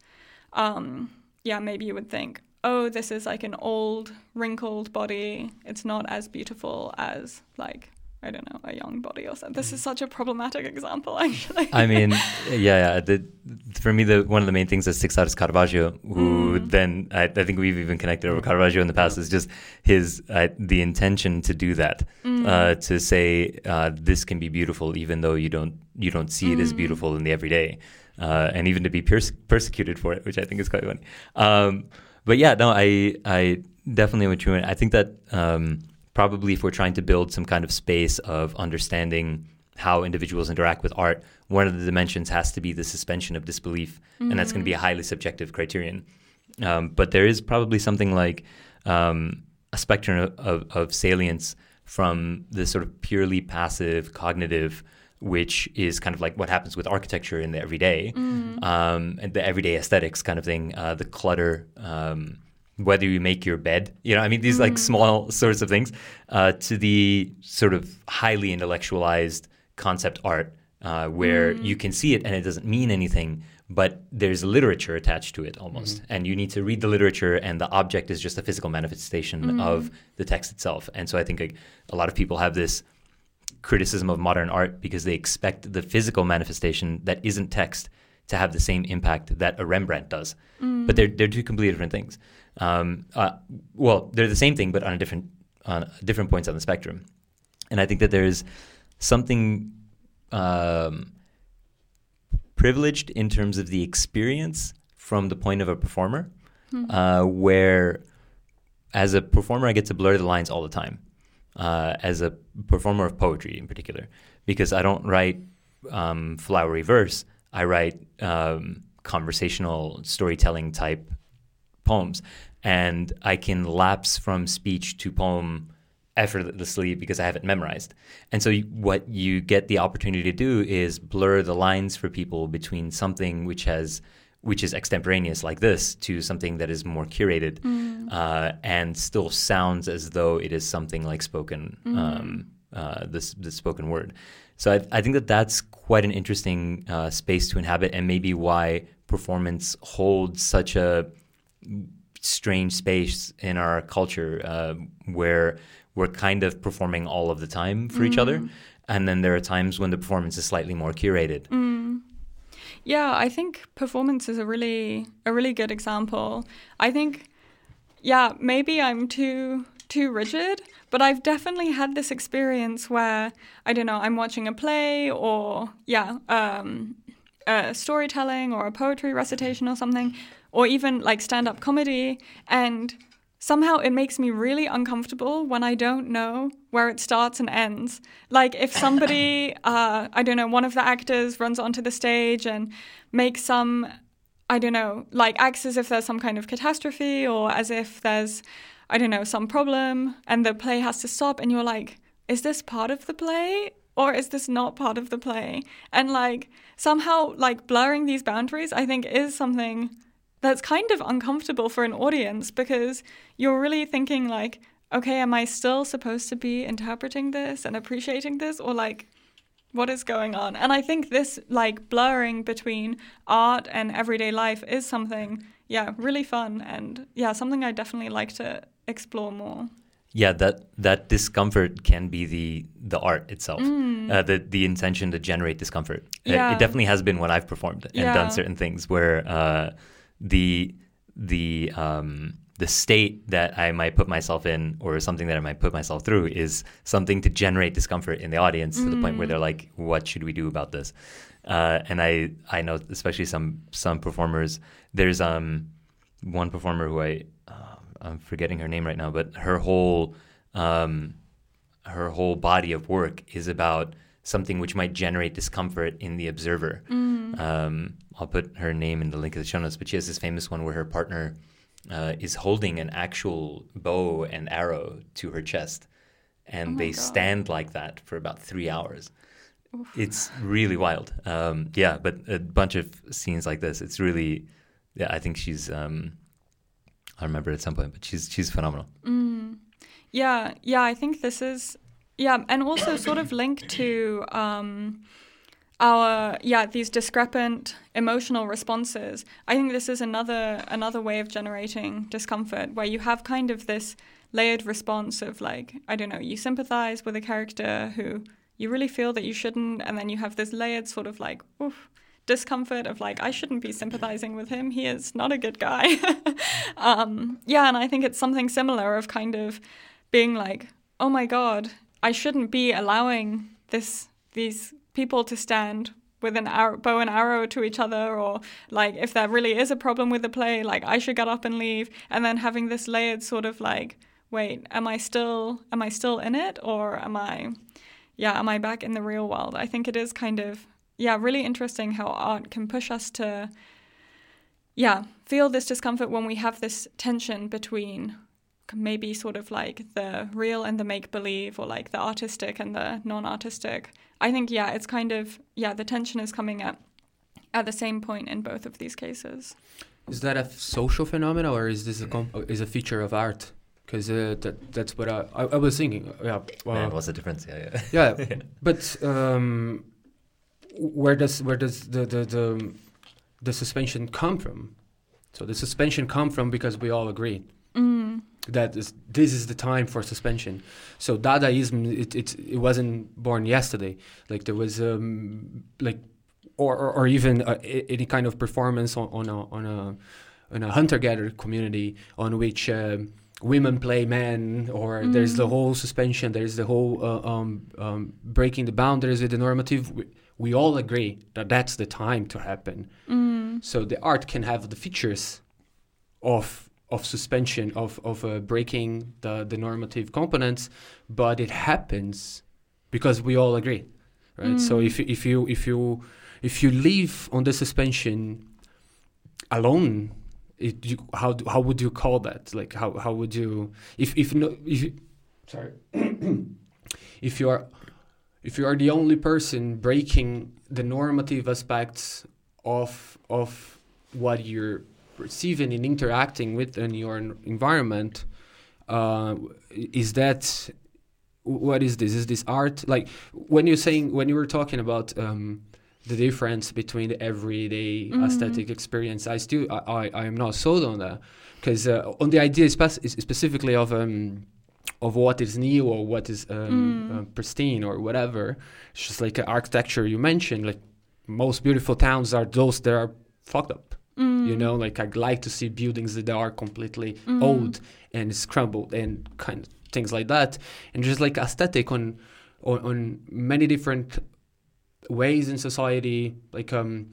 um, yeah, maybe you would think, oh, this is like an old, wrinkled body. It's not as beautiful as, like, I don't know, a young body or something. This is such a problematic example, actually. I mean, yeah, yeah. The, for me, the one of the main things that sticks out is Caravaggio, who mm. then, I, I think we've even connected over Caravaggio in the past, is just his, uh, the intention to do that, mm. uh, to say uh, this can be beautiful even though you don't, you don't see it mm. as beautiful in the everyday, uh, and even to be perse- persecuted for it, which I think is quite funny. Um, But yeah, no, I I definitely what you mean. I think that um, probably if we're trying to build some kind of space of understanding how individuals interact with art, one of the dimensions has to be the suspension of disbelief, mm-hmm. and that's going to be a highly subjective criterion. Um, but there is probably something like um, a spectrum of, of, of salience from this sort of purely passive cognitive, which is kind of like what happens with architecture in the everyday, Mm. um, and the everyday aesthetics kind of thing, uh, the clutter, um, whether you make your bed, you know, I mean, these like small sorts of things, uh, to the sort of highly intellectualized concept art, uh, where Mm. you can see it and it doesn't mean anything, but there's literature attached to it almost. Mm-hmm. And you need to read the literature, and the object is just a physical manifestation Mm. of the text itself. And so I think like, a lot of people have this criticism of modern art because they expect the physical manifestation that isn't text to have the same impact that a Rembrandt does. Mm. But they're they're two completely different things. Um, uh, well, they're the same thing, but on a different on different points on the spectrum. And I think that there's something um, privileged in terms of the experience from the point of a performer, Mm. uh, where as a performer I get to blur the lines all the time. Uh, as a performer of poetry in particular, because I don't write um, flowery verse, I write um, conversational storytelling type poems, and I can lapse from speech to poem effortlessly because I have it memorized. And so you, what you get the opportunity to do is blur the lines for people between something which has which is extemporaneous like this to something that is more curated, Mm. uh, and still sounds as though it is something like spoken, Mm. um, uh, this the spoken word. So I, I think that that's quite an interesting uh, space to inhabit, and maybe why performance holds such a strange space in our culture, uh, where we're kind of performing all of the time for each other, Mm. and then there are times when the performance is slightly more curated. Mm. Yeah, I think performance is a really a really good example. I think, yeah, maybe I'm too too rigid, but I've definitely had this experience where, I don't know, I'm watching a play or yeah, um, a storytelling or a poetry recitation or something, or even like stand-up comedy, and somehow it makes me really uncomfortable when I don't know where it starts and ends. Like if somebody, uh, I don't know, one of the actors runs onto the stage and makes some, I don't know, like acts as if there's some kind of catastrophe, or as if there's, I don't know, some problem and the play has to stop, and you're like, is this part of the play or is this not part of the play? And like somehow like blurring these boundaries, I think, is something that's kind of uncomfortable for an audience, because you're really thinking like, okay, am I still supposed to be interpreting this and appreciating this, or like, what is going on? And I think this like blurring between art and everyday life is something, yeah, really fun, and yeah, something I definitely like to explore more. Yeah, that that discomfort can be the the art itself, Mm. uh, the the intention to generate discomfort. Uh, Yeah. It definitely has been when I've performed and Yeah. done certain things where uh, the the um, the state that I might put myself in, or something that I might put myself through, is something to generate discomfort in the audience, to the point where Mm. they're like, "What should we do about this?" Uh, and I I know, especially some some performers. There's um one performer who I uh, I'm forgetting her name right now, but her whole um, her whole body of work is about something which might generate discomfort in the observer. Mm. Um, I'll put her name in the link of the show notes, but she has this famous one where her partner uh, is holding an actual bow and arrow to her chest, and Oh my they God. stand like that for about three hours. Oof. It's really wild. Um, yeah, but a bunch of scenes like this. It's really, yeah, I think she's, um, I'll remember at some point, but she's she's phenomenal. Mm. Yeah, yeah, I think this is, yeah, and also sort of linked to um, our, yeah, these discrepant emotional responses. I think this is another another way of generating discomfort, where you have kind of this layered response of like, I don't know, you sympathize with a character who you really feel that you shouldn't, and then you have this layered sort of like, oof, discomfort of like, I shouldn't be sympathizing with him. He is not a good guy. um, yeah, and I think it's something similar of kind of being like, oh my God, I shouldn't be allowing this these people to stand with an arrow, bow and arrow to each other, or like if there really is a problem with the play, like I should get up and leave. And then having this layered sort of like, wait, am I still am I still in it, or am I, yeah, am I back in the real world? I think it is kind of, yeah, really interesting how art can push us to, yeah, feel this discomfort when we have this tension between maybe sort of like the real and the make-believe, or like the artistic and the non-artistic. I think, yeah, it's kind of, yeah, the tension is coming at at the same point in both of these cases. Is that a social phenomenon, or is this a comp- is a feature of art? Because uh, that that's what I, I, I was thinking. Yeah, well, Man, what's the difference? Yeah, yeah. yeah. But um, where does where does the, the the the suspension come from? So the suspension come from because we all agree Mm. that is, this is the time for suspension. So Dadaism, it it, it wasn't born yesterday. Like there was um, like. Or, or, or even uh, any kind of performance on, on a on a on a hunter-gatherer community on which uh, women play men, or mm. there's the whole suspension, there's the whole uh, um, um, breaking the boundaries with the normative. We, we all agree that that's the time to happen. Mm. So the art can have the features of of suspension, of of uh, breaking the the normative components, but it happens because we all agree, right? Mm. So if if you if you If you live on the suspension alone, it, you, how how would you call that? Like how, how would you if if no if you, sorry if you are if you are the only person breaking the normative aspects of of what you're perceiving and interacting with in your environment, uh, is that what is this? Is this art? Like when you're saying when you were talking about. Um, the difference between the everyday mm-hmm. aesthetic experience, I still, I, I, I am not sold on that. Because uh, on the idea spe- specifically of um, of what is new or what is um, mm. uh, pristine or whatever, it's just like uh, architecture you mentioned, like most beautiful towns are those that are fucked up. Mm. You know, like I'd like to see buildings that are completely mm. old and scrambled and kind of things like that. And just like aesthetic on, on, on many different ways in society, like um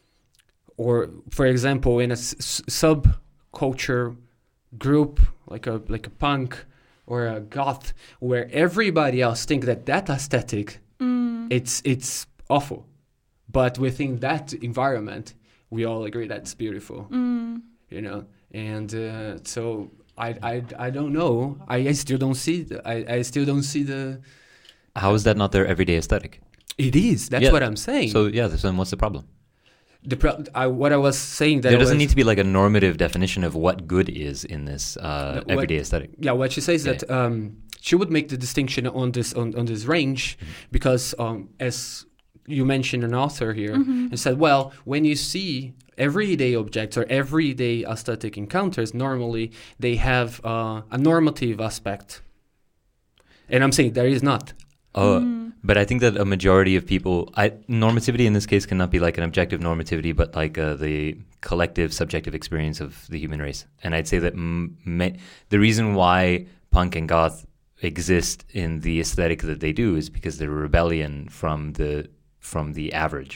or for example in a s- subculture group like a like a punk or a goth, where everybody else think that that aesthetic mm. it's it's awful, but within that environment we all agree that's beautiful. mm. You know, and uh, so I, I I don't know, I, I still don't see the, I, I still don't see the How is that not their everyday aesthetic? It is. That's yeah. what I'm saying. So yeah, then what's the problem? The pro- I, what I was saying that there doesn't was, need to be like a normative definition of what good is in this uh, what, everyday aesthetic. Yeah, what she says yeah. that um, she would make the distinction on this on, on this range mm-hmm. because um, as you mentioned an author here mm-hmm. and said, well, when you see everyday objects or everyday aesthetic encounters, normally they have uh, a normative aspect, and I'm saying there is not. Oh, mm. but I think that a majority of people, I, normativity in this case cannot be like an objective normativity, but like uh, the collective subjective experience of the human race. And I'd say that m- me- the reason why punk and goth exist in the aesthetic that they do is because they're a rebellion from the from the average.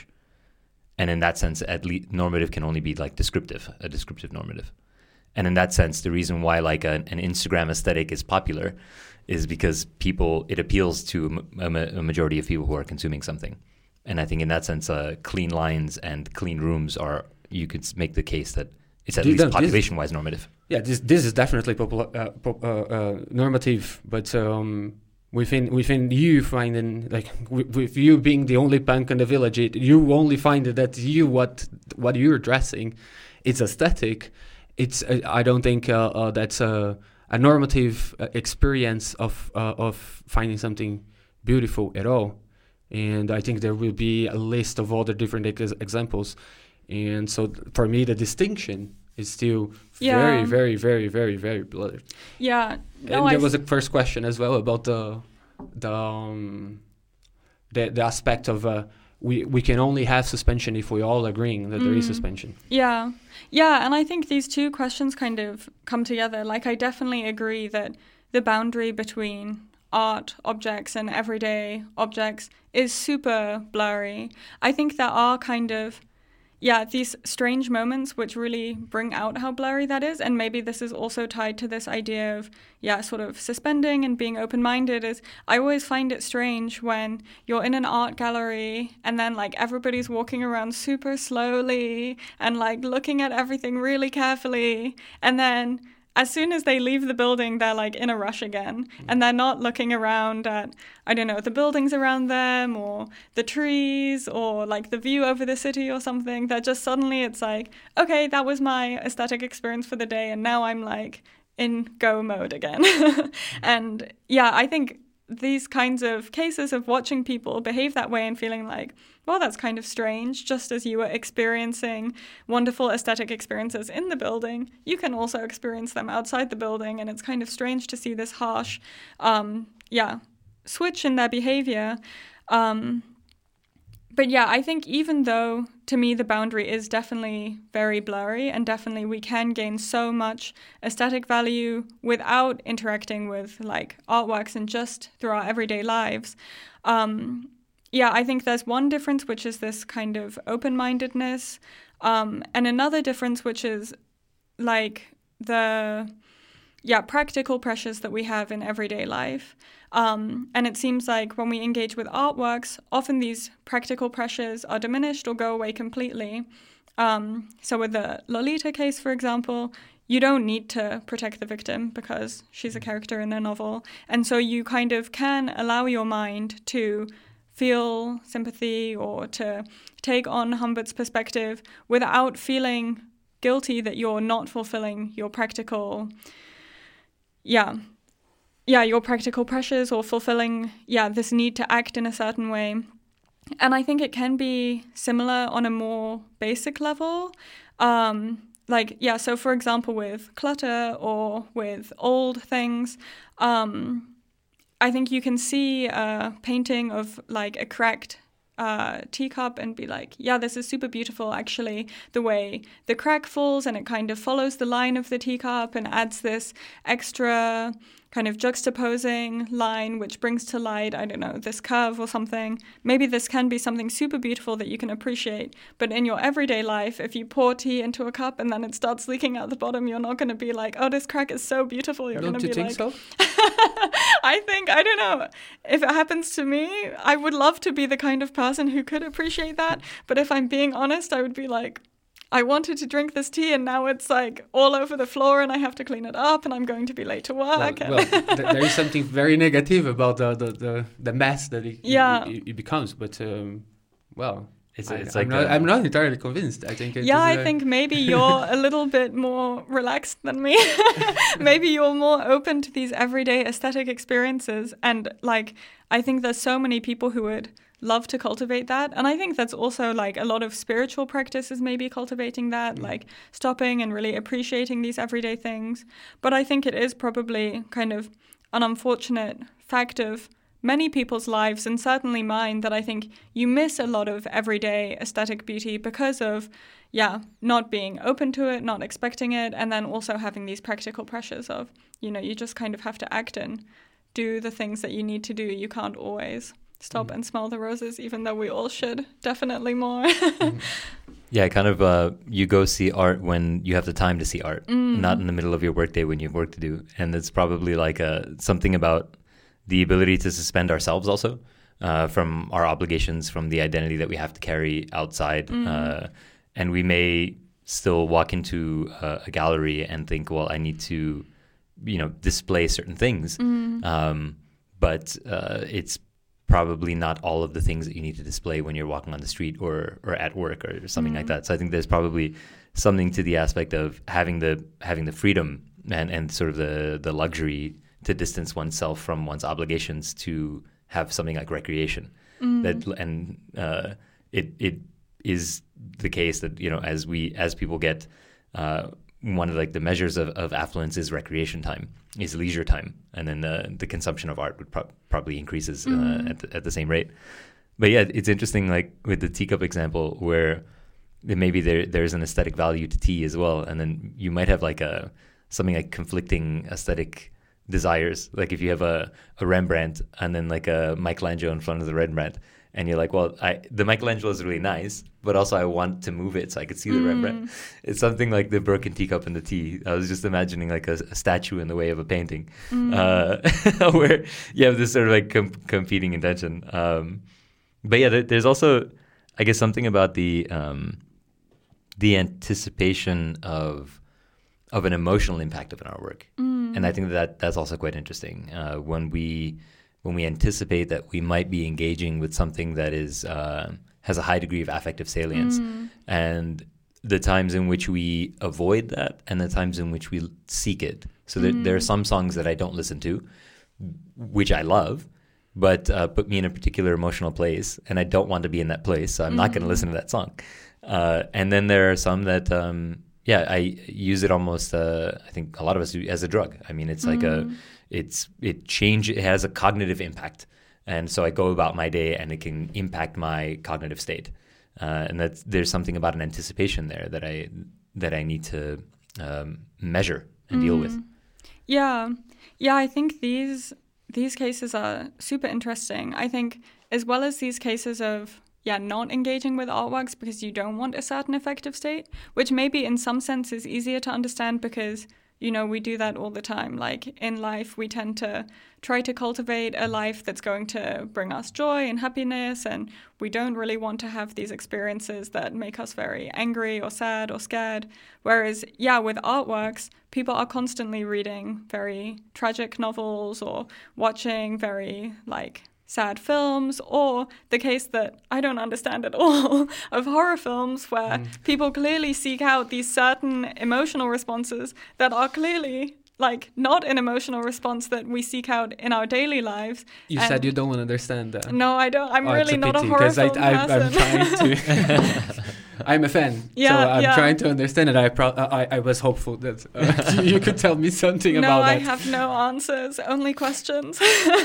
And in that sense, at least normative can only be like descriptive, a descriptive normative. And in that sense, the reason why like a, an Instagram aesthetic is popular is because people, it appeals to a, a majority of people who are consuming something. And I think in that sense, uh, clean lines and clean rooms are, you could make the case that it's at Dude, least no, population-wise normative. Yeah, this this is definitely popula- uh, pop, uh, uh, normative, but um, within within you finding, like, w- with you being the only punk in the village, it, you only find that you, what what you're dressing, it's aesthetic. It's, uh, I don't think uh, uh, that's a... a normative uh, experience of uh, of finding something beautiful at all. And I think there will be a list of other different ex- examples. And so th- for me, the distinction is still yeah. very, very, very, very, very blurred. Yeah. No, and there I was a first question as well about the the um, the, the aspect of uh, we we can only have suspension if we all agreeing that mm. there is suspension. Yeah. Yeah, and I think these two questions kind of come together. Like, I definitely agree that the boundary between art objects and everyday objects is super blurry. I think there are kind of, yeah, these strange moments which really bring out how blurry that is. And maybe this is also tied to this idea of, yeah, sort of suspending and being open-minded. Is I always find it strange when you're in an art gallery and then like everybody's walking around super slowly and like looking at everything really carefully. And then as soon as they leave the building, they're like in a rush again. And they're not looking around at, I don't know, the buildings around them or the trees or like the view over the city or something. They're just suddenly, it's like, okay, that was my aesthetic experience for the day. And now I'm like in go mode again. And yeah, I think these kinds of cases of watching people behave that way and feeling like, well, that's kind of strange. Just as you were experiencing wonderful aesthetic experiences in the building, you can also experience them outside the building. And it's kind of strange to see this harsh, um, yeah, switch in their behavior. Um, but yeah, I think even though to me the boundary is definitely very blurry and definitely we can gain so much aesthetic value without interacting with like artworks and just through our everyday lives. Um, yeah, I think there's one difference, which is this kind of open-mindedness, um, and another difference, which is like the yeah practical pressures that we have in everyday life. Um, and it seems like when we engage with artworks, often these practical pressures are diminished or go away completely. Um, so with the Lolita case, for example, you don't need to protect the victim because she's a character in a novel. And so you kind of can allow your mind to feel sympathy or to take on Humbert's perspective without feeling guilty that you're not fulfilling your practical, yeah, yeah, your practical pressures or fulfilling, yeah, this need to act in a certain way. And I think it can be similar on a more basic level. Um, like, yeah, so for example, with clutter or with old things, um, I think you can see a painting of like a cracked uh, teacup and be like, yeah, this is super beautiful, actually, the way the crack falls and it kind of follows the line of the teacup and adds this extra kind of juxtaposing line, which brings to light, I don't know, this curve or something. Maybe this can be something super beautiful that you can appreciate. But in your everyday life, if you pour tea into a cup and then it starts leaking out the bottom, you're not going to be like, oh, this crack is so beautiful. You're going to be think like, so? I think, I don't know, if it happens to me, I would love to be the kind of person who could appreciate that. But if I'm being honest, I would be like, I wanted to drink this tea and now it's like all over the floor and I have to clean it up and I'm going to be late to work. Well, well th- there is something very negative about the the, the, the mess that it, yeah. it, it becomes. But, um, well, it's, I, it's I'm, like not, a, I'm not entirely convinced. I think it Yeah, is, I uh, think maybe you're a little bit more relaxed than me. Maybe you're more open to these everyday aesthetic experiences. And like, I think there's so many people who would love to cultivate that. And I think that's also like a lot of spiritual practice is maybe cultivating that, mm. like stopping and really appreciating these everyday things. But I think it is probably kind of an unfortunate fact of many people's lives, and certainly mine, that I think you miss a lot of everyday aesthetic beauty because of, yeah, not being open to it, not expecting it, and then also having these practical pressures of, you know, you just kind of have to act and do the things that you need to do. You can't always stop mm. and smell the roses, even though we all should, definitely more. mm. Yeah, kind of uh, you go see art when you have the time to see art, mm. not in the middle of your workday when you have work to do. And it's probably like a, something about the ability to suspend ourselves also uh, from our obligations, from the identity that we have to carry outside. Mm. Uh, and we may still walk into uh, a gallery and think, well, I need to, you know, display certain things. Mm. Um, but uh, it's probably not all of the things that you need to display when you're walking on the street or or at work or something mm. like that. So I think there's probably something to the aspect of having the having the freedom and, and sort of the, the luxury to distance oneself from one's obligations to have something like recreation. Mm. That and uh, it it is the case that, you know, as we as people get uh, one of like the measures of, of affluence is recreation time, is leisure time, and then the the consumption of art would pro- probably increases mm. uh, at the, at the same rate. But yeah, it's interesting, like with the teacup example, where maybe there there's an aesthetic value to tea as well, and then you might have like a something like conflicting aesthetic desires. Like if you have a, a Rembrandt and then like a Michelangelo in front of the Rembrandt, and you're like, well, I the Michelangelo is really nice, but also I want to move it so I could see the mm. Rembrandt. It's something like the broken teacup and the tea. I was just imagining like a, a statue in the way of a painting, mm. uh, where you have this sort of like com- competing intention. Um, but yeah, there, there's also, I guess, something about the um, the anticipation of of an emotional impact of an artwork. Mm. And I think that that's also quite interesting. Uh, when we when we anticipate that we might be engaging with something that is uh, has a high degree of affective salience, Mm. and the times in which we avoid that and the times in which we seek it. So there, Mm. there are some songs that I don't listen to, which I love, but uh, put me in a particular emotional place, and I don't want to be in that place, so I'm not going to Mm. listen to that song. Uh, and then there are some that, um, yeah, I use it almost. Uh, I think a lot of us do as a drug. I mean, it's like a, Mm. it's it change. It has a cognitive impact, and so I go about my day, and it can impact my cognitive state. Uh, and that's there's something about an anticipation there that I that I need to um, measure and deal with. Mm. Yeah, yeah. I think these these cases are super interesting. I think as well as these cases of yeah not engaging with artworks because you don't want a certain affective state, which maybe in some sense is easier to understand because you know we do that all the time. Like in life, we tend to try to cultivate a life that's going to bring us joy and happiness, and we don't really want to have these experiences that make us very angry or sad or scared. Whereas, yeah, with artworks, people are constantly reading very tragic novels or watching very, like, sad films, or the case that I don't understand at all of horror films where Mm. people clearly seek out these certain emotional responses that are clearly like not an emotional response that we seek out in our daily lives. You And said you don't understand that. no, I don't. I'm Oh, it's really a not pity, a horror 'cause I, film I, person. I'm trying to. I'm a fan, Yeah, so I'm yeah. trying to understand it. I, pro- I I was hopeful that uh, you, you could tell me something no, about I that. have no answers, only questions.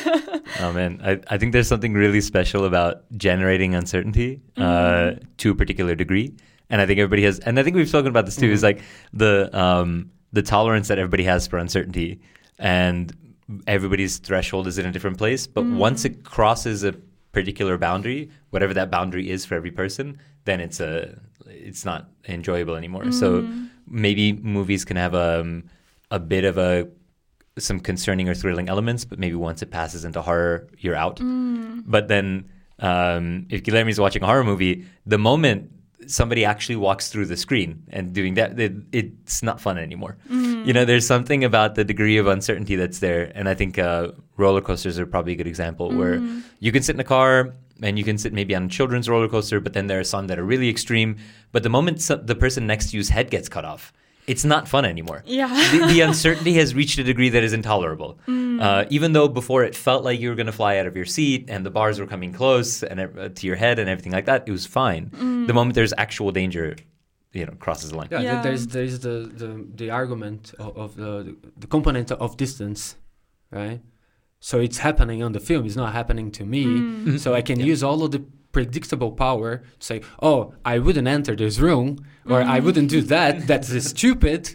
Oh man, I, I think there's something really special about generating uncertainty uh, Mhm. to a particular degree, and I think everybody has, and I think we've spoken about this too. Mhm. Is like the um, the tolerance that everybody has for uncertainty, and everybody's threshold is in a different place. But Mm. once it crosses a particular boundary, whatever that boundary is for every person, then it's a it's not enjoyable anymore. So Mm. maybe movies can have um, a bit of a some concerning or thrilling elements, but maybe once it passes into horror, you're out. Mm. But then um, if Guilherme's watching a horror movie, the moment somebody actually walks through the screen and doing that, it, it's not fun anymore. Mm. You know, there's something about the degree of uncertainty that's there. And I think uh, roller coasters are probably a good example where Mm. you can sit in a car and you can sit maybe on a children's roller coaster, but then there are some that are really extreme. But the moment some, the person next to you's head gets cut off, it's not fun anymore. Yeah. the, the uncertainty has reached a degree that is intolerable. Mm. Uh, even though before it felt like you were going to fly out of your seat and the bars were coming close and uh, to your head and everything like that, it was fine. Mm. The moment there's actual danger, you know, crosses the line. Yeah, Yeah. th- there's there's the, the, the argument of, of the the component of distance, right? So it's happening on the film. It's not happening to me. Mm. So I can Yeah. use all of the predictable power to say, oh, I wouldn't enter this room, or I Mm. wouldn't do that. That's stupid.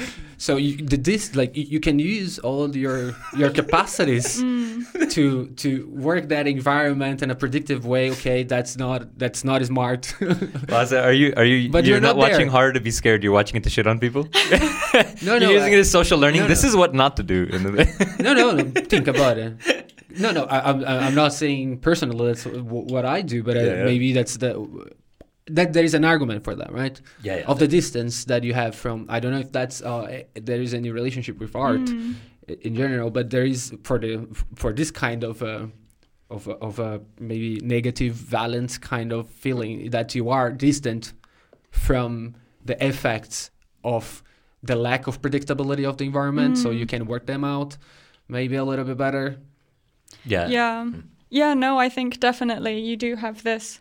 So you, the this like you, you can use all your your capacities Mm. to to work that environment in a predictive way. Okay, that's not that's not smart. Laza, are you are you? But you're, you're not, not watching there. horror to be scared. You're watching it to shit on people. No, You're no, using I- it as social learning. no, This no. is what not to do. In the no, no, no. Think about it. No, no. I, I'm I'm not saying personally that's w- what I do, but uh, Yeah, yeah. maybe that's the that there is an argument for that, right? yeah, yeah. Of the distance that you have from. I don't know if that's uh, there is any relationship with art Mm. i- in general, but there is for the for this kind of uh, of a, of a maybe negative valence kind of feeling that you are distant from the effects of the lack of predictability of the environment, so Mm. you can work them out maybe a little bit better. yeah. Yeah. Mm. Yeah, no, I think definitely you do have this.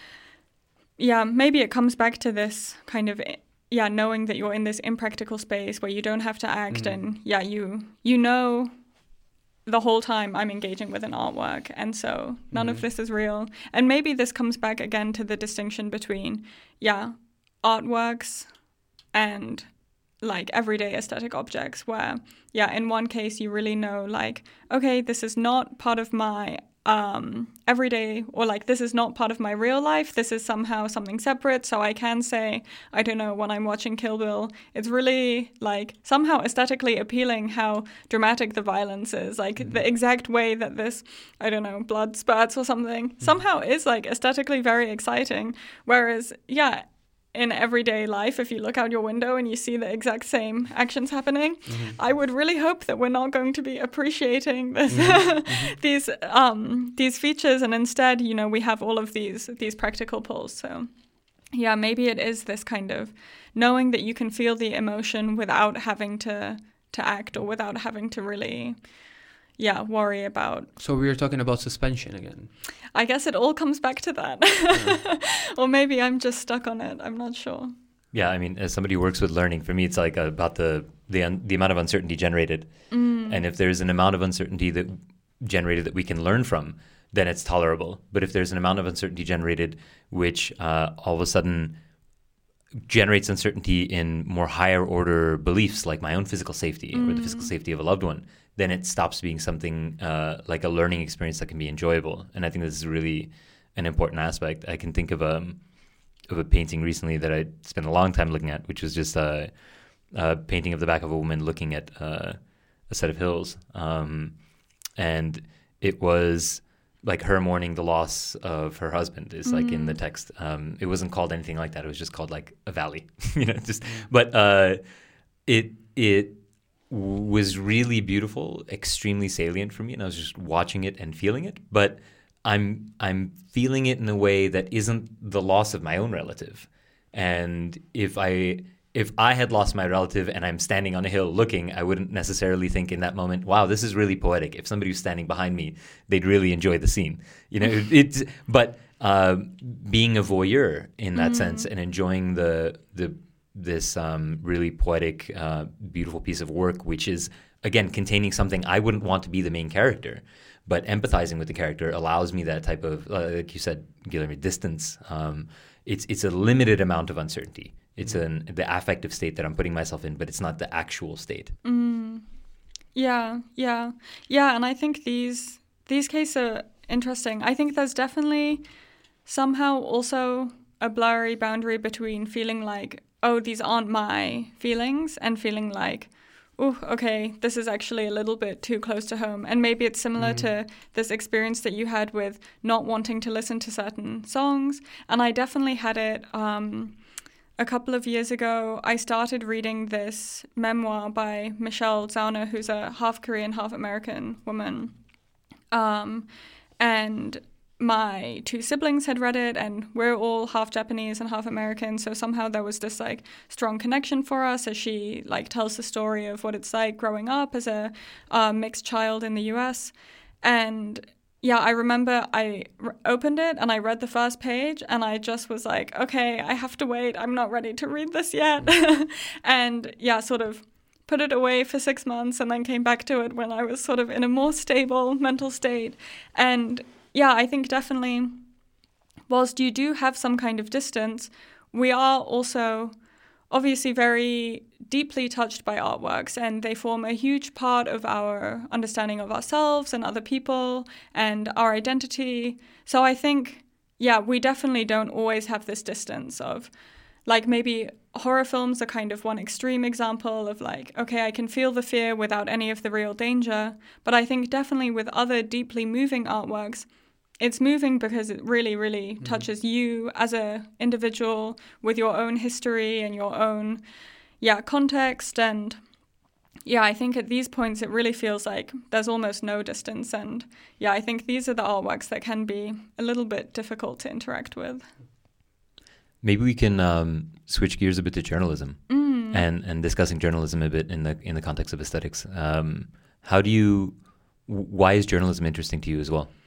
Yeah, maybe it comes back to this kind of, yeah, knowing that you're in this impractical space where you don't have to act, Mm. and yeah, you you know the whole time I'm engaging with an artwork, and so none of Mhm. this is real. And maybe this comes back again to the distinction between, yeah, artworks and like everyday aesthetic objects, where yeah, in one case you really know like, okay, this is not part of my um everyday, or like this is not part of my real life, this is somehow something separate. So I can say, I don't know, when I'm watching Kill Bill, it's really like somehow aesthetically appealing how dramatic the violence is, like Mhm. the exact way that this, I don't know, blood spurts or something somehow is like aesthetically very exciting. Whereas yeah, in everyday life, if you look out your window and you see the exact same actions happening, mm-hmm. I would really hope that we're not going to be appreciating this, mm-hmm. mm-hmm. these um, these features, and instead, you know, we have all of these these practical pulls. So, yeah, maybe it is this kind of knowing that you can feel the emotion without having to to act, or without having to really. Yeah, worry about. So we were talking about suspension again. I guess it all comes back to that. Yeah. Or maybe I'm just stuck on it. I'm not sure. Yeah, I mean, as somebody who works with learning, for me, it's like about the the, un- the amount of uncertainty generated. Mm. And if there's an amount of uncertainty that generated that we can learn from, then it's tolerable. But if there's an amount of uncertainty generated which uh, all of a sudden generates uncertainty in more higher order beliefs, like my own physical safety mm. or the physical safety of a loved one, then it stops being something uh, like a learning experience that can be enjoyable. And I think this is really an important aspect. I can think of a, of a painting recently that I spent a long time looking at, which was just a, a painting of the back of a woman looking at uh, a set of hills. Um, and it was like her mourning the loss of her husband is like mm. in the text. Um, it wasn't called anything like that. It was just called like a valley, you know, just, but uh, it, it, was really beautiful, extremely salient for me, and I was just watching it and feeling it. But I'm I'm feeling it in a way that isn't the loss of my own relative. And if I if I had lost my relative and I'm standing on a hill looking, I wouldn't necessarily think in that moment, "Wow, this is really poetic." If somebody was standing behind me, they'd really enjoy the scene. You know, it's but uh, being a voyeur in that mm. sense and enjoying the the. this um, really poetic, uh, beautiful piece of work, which is, again, containing something I wouldn't want to be the main character, but empathizing with the character allows me that type of, uh, like you said, Guilherme, distance. Um, it's it's a limited amount of uncertainty. It's an the affective state that I'm putting myself in, but it's not the actual state. Mm. Yeah, yeah, yeah, and I think these these cases are interesting. I think there's definitely somehow also a blurry boundary between feeling like, oh, these aren't my feelings, and feeling like, oh, okay, this is actually a little bit too close to home. And maybe it's similar mm-hmm. to this experience that you had with not wanting to listen to certain songs. And I definitely had it um, a couple of years ago. I started reading this memoir by Michelle Zauner, who's a half Korean, half American woman. Um, and my two siblings had read it, and we're all half Japanese and half American, so somehow there was this like strong connection for us as she like tells the story of what it's like growing up as a uh, mixed child in the U S. And yeah, I remember I r- opened it and I read the first page and I just was like, okay, I have to wait, I'm not ready to read this yet. And yeah, sort of put it away for six months and then came back to it when I was sort of in a more stable mental state. And yeah, I think definitely, whilst you do have some kind of distance, we are also obviously very deeply touched by artworks, and they form a huge part of our understanding of ourselves and other people and our identity. So I think, yeah, we definitely don't always have this distance of, like, maybe horror films are kind of one extreme example of like, okay, I can feel the fear without any of the real danger. But I think definitely with other deeply moving artworks, it's moving because it really, really mm-hmm. touches you as an individual with your own history and your own, yeah, context. And yeah, I think at these points it really feels like there's almost no distance. And yeah, I think these are the artworks that can be a little bit difficult to interact with. Maybe we can um, switch gears a bit to journalism mm. and, and discussing journalism a bit in the in the context of aesthetics. Um, how do you? Why is journalism interesting to you as well?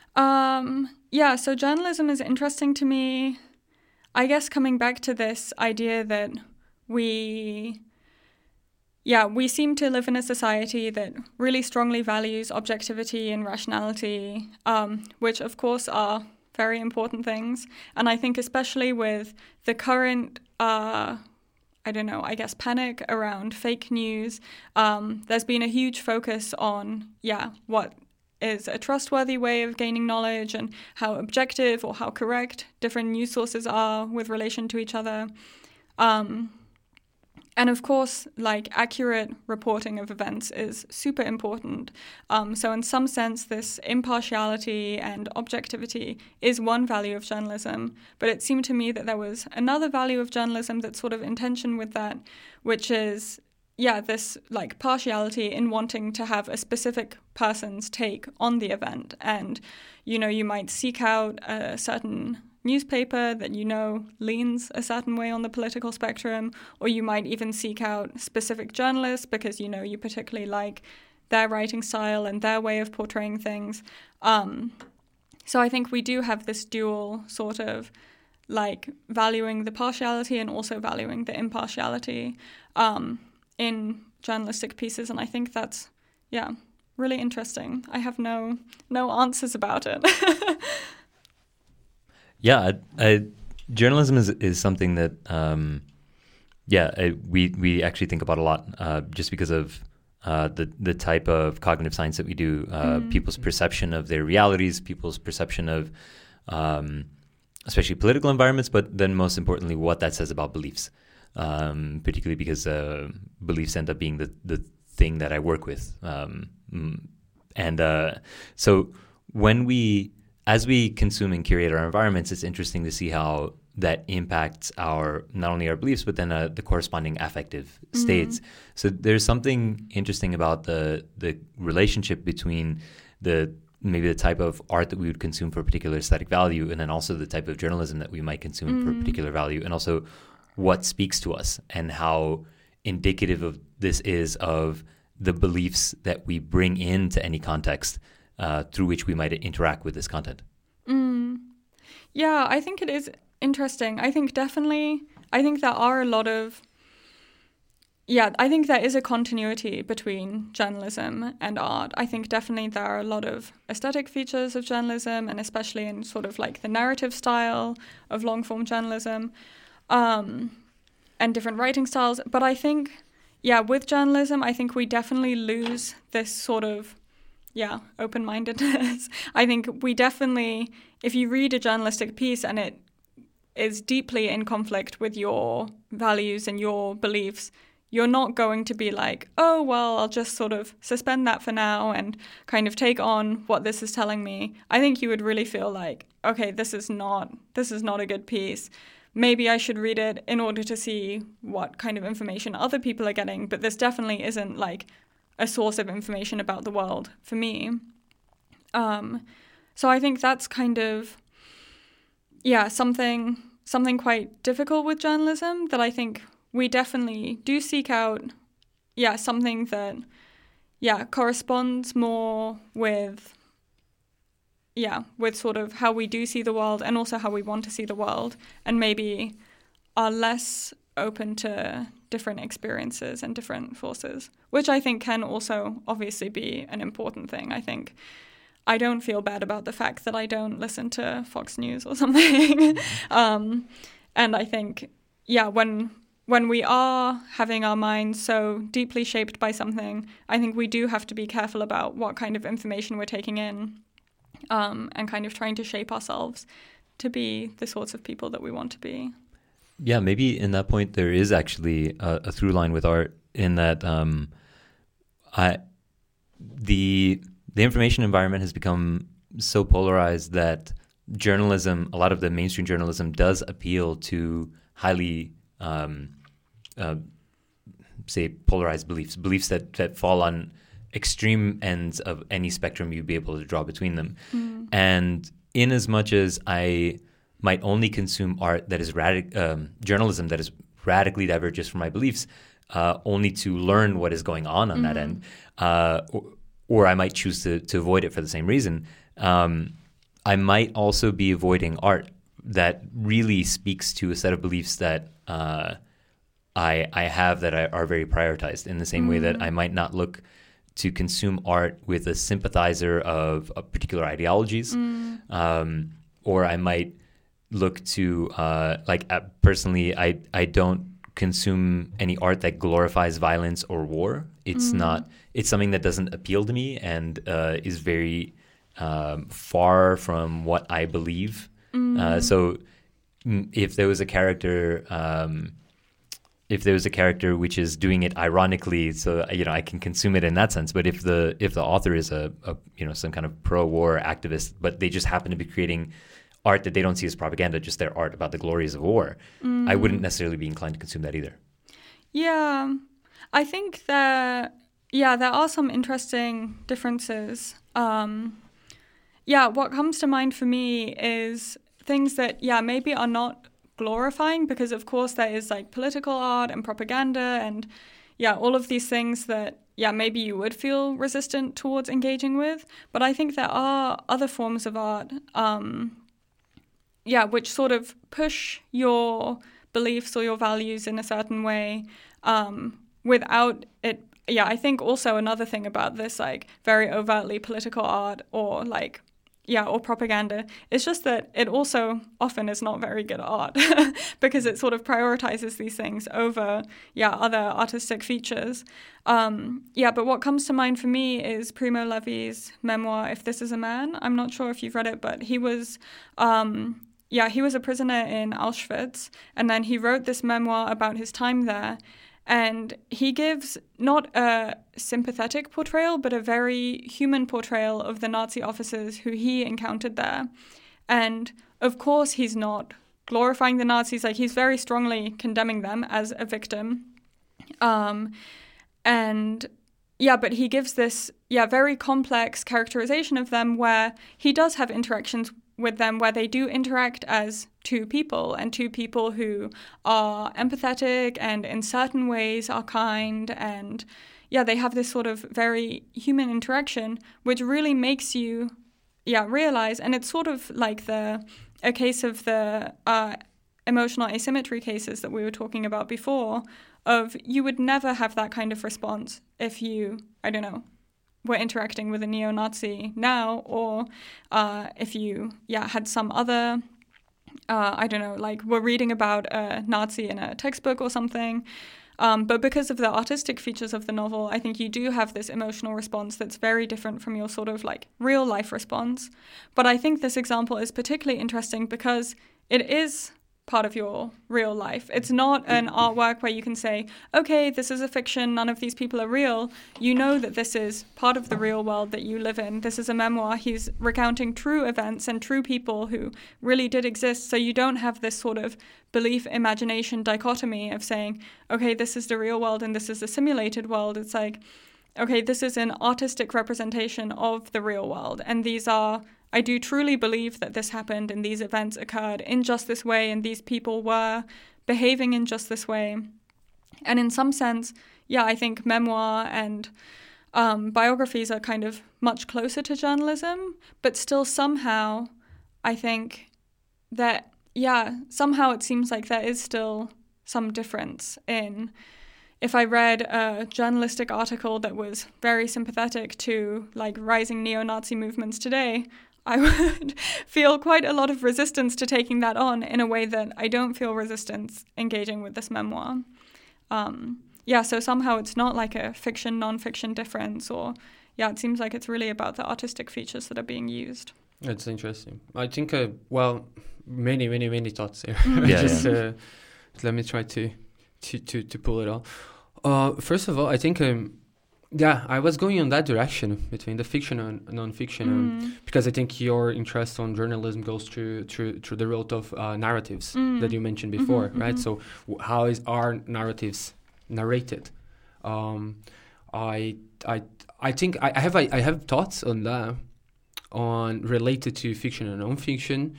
Um, yeah, so journalism is interesting to me, I guess, coming back to this idea that we, yeah, we seem to live in a society that really strongly values objectivity and rationality, um, which of course are very important things. And I think especially with the current, uh, I don't know, I guess panic around fake news, um, there's been a huge focus on, yeah, what is a trustworthy way of gaining knowledge and how objective or how correct different news sources are with relation to each other. Um, And of course, like accurate reporting of events is super important. Um, so in some sense, this impartiality and objectivity is one value of journalism. But it seemed to me that there was another value of journalism that's sort of in tension with that, which is, yeah, this like partiality in wanting to have a specific person's take on the event. And, you know, you might seek out a certain newspaper that you know leans a certain way on the political spectrum, or you might even seek out specific journalists because you know you particularly like their writing style and their way of portraying things. Um, so I think we do have this dual sort of like valuing the partiality and also valuing the impartiality um, in journalistic pieces, and I think that's yeah really interesting. I have no no answers about it. Yeah, I, I, journalism is is something that, um, yeah, I, we we actually think about a lot, uh, just because of uh, the the type of cognitive science that we do, uh, mm. people's perception of their realities, people's perception of, um, especially political environments, but then most importantly, what that says about beliefs, um, particularly because uh, beliefs end up being the the thing that I work with, um, and uh, so when we As we consume and curate our environments, it's interesting to see how that impacts our not only our beliefs, but then uh, the corresponding affective mm-hmm. states. So there's something interesting about the the relationship between the maybe the type of art that we would consume for a particular aesthetic value, and then also the type of journalism that we might consume mm-hmm. for a particular value, and also what speaks to us and how indicative of this is of the beliefs that we bring into any context Uh, through which we might interact with this content. Mm. Yeah, I think it is interesting. I think definitely, I think there are a lot of, yeah, I think there is a continuity between journalism and art. I think definitely there are a lot of aesthetic features of journalism, and especially in sort of like the narrative style of long-form journalism, um, and different writing styles. But I think, yeah, with journalism, I think we definitely lose this sort of Yeah, open-mindedness. I think we definitely, if you read a journalistic piece and it is deeply in conflict with your values and your beliefs, you're not going to be like, oh, well, I'll just sort of suspend that for now and kind of take on what this is telling me. I think you would really feel like, okay, this is not, this is not a good piece. Maybe I should read it in order to see what kind of information other people are getting, but this definitely isn't like a source of information about the world for me. Um, so I think that's kind of, yeah, something something quite difficult with journalism, that I think we definitely do seek out, yeah, something that, yeah, corresponds more with, yeah, with sort of how we do see the world and also how we want to see the world, and maybe are less open to different experiences and different forces, which I think can also obviously be an important thing. I think I don't feel bad about the fact that I don't listen to Fox News or something. um, and I think, yeah, when when we are having our minds so deeply shaped by something, I think we do have to be careful about what kind of information we're taking in, um, and kind of trying to shape ourselves to be the sorts of people that we want to be. Yeah, maybe in that point there is actually a, a through line with art in that um, I the the information environment has become so polarized that journalism, a lot of the mainstream journalism, does appeal to highly um, uh, say polarized beliefs, beliefs that that fall on extreme ends of any spectrum you'd be able to draw between them. Mm. And in as much as I might only consume art that is radic- um, journalism that is radically diverges from my beliefs, uh, only to learn what is going on on mm-hmm. that end, uh, or, or I might choose to, to avoid it for the same reason. Um, I might also be avoiding art that really speaks to a set of beliefs that uh, I I have that I, are very prioritized, in the same mm-hmm. way that I might not look to consume art with a sympathizer of, of particular ideologies, mm. um, or I might look to uh, like uh, personally, I I don't consume any art that glorifies violence or war. It's mm. not. It's something that doesn't appeal to me and uh, is very um, far from what I believe. Mm. Uh, so, if there was a character, um, if there's a character which is doing it ironically, so you know I can consume it in that sense. But if the if the author is a, a you know some kind of pro-war activist, but they just happen to be creating art that they don't see as propaganda, just their art about the glories of war, mm. I wouldn't necessarily be inclined to consume that either. Yeah, I think that yeah there are some interesting differences. Um, yeah, what comes to mind for me is things that yeah maybe are not glorifying, because of course there is like political art and propaganda and yeah all of these things that yeah maybe you would feel resistant towards engaging with, but I think there are other forms of art um yeah which sort of push your beliefs or your values in a certain way um without it. Yeah, I think also another thing about this like very overtly political art or like yeah, or propaganda. It's just that it also often is not very good art because it sort of prioritizes these things over, yeah, other artistic features. Um, yeah, but what comes to mind for me is Primo Levi's memoir, If This Is a Man. I'm not sure if you've read it, but he was, um, yeah, he was a prisoner in Auschwitz, and then he wrote this memoir about his time there. And he gives not a sympathetic portrayal, but a very human portrayal of the Nazi officers who he encountered there. And of course, he's not glorifying the Nazis. Like, he's very strongly condemning them as a victim. Um, and yeah, but he gives this, yeah, very complex characterization of them where he does have interactions with them where they do interact as two people and two people who are empathetic and in certain ways are kind, and yeah they have this sort of very human interaction which really makes you yeah realize, and it's sort of like the a case of the uh, emotional asymmetry cases that we were talking about before, of you would never have that kind of response if you I don't know were interacting with a neo-Nazi now, or uh, if you, yeah, had some other, uh, I don't know, like were reading about a Nazi in a textbook or something. Um, but because of the artistic features of the novel, I think you do have this emotional response that's very different from your sort of like real life response. But I think this example is particularly interesting because it is part of your real life. It's not an artwork where you can say, okay, this is a fiction, none of these people are real. You know that this is part of the real world that you live in. This is a memoir. He's recounting true events and true people who really did exist. So you don't have this sort of belief imagination dichotomy of saying, okay, this is the real world and this is the simulated world. It's like, okay, this is an artistic representation of the real world, and these are I do truly believe that this happened and these events occurred in just this way and these people were behaving in just this way. And in some sense, yeah, I think memoir and um, biographies are kind of much closer to journalism, but still somehow I think that, yeah, somehow it seems like there is still some difference in if I read a journalistic article that was very sympathetic to like rising neo-Nazi movements today, I would feel quite a lot of resistance to taking that on in a way that I don't feel resistance engaging with this memoir. Um, yeah, so somehow it's not like a fiction, non-fiction difference, or yeah, it seems like it's really about the artistic features that are being used. That's interesting. I think, uh, well, many, many, many thoughts here. Yeah, Just yeah. Uh, let me try to, to, to, to pull it all. Uh, first of all, I think... Um, Yeah, I was going in that direction between the fiction and non-fiction, Mm. um, because I think your interest on journalism goes through through, through the route of uh, narratives Mm. that you mentioned before, Mm-hmm, right? mm-hmm. So w- how is our narratives narrated? Um, I I I think I, I have I, I have thoughts on that, on related to fiction and non-fiction,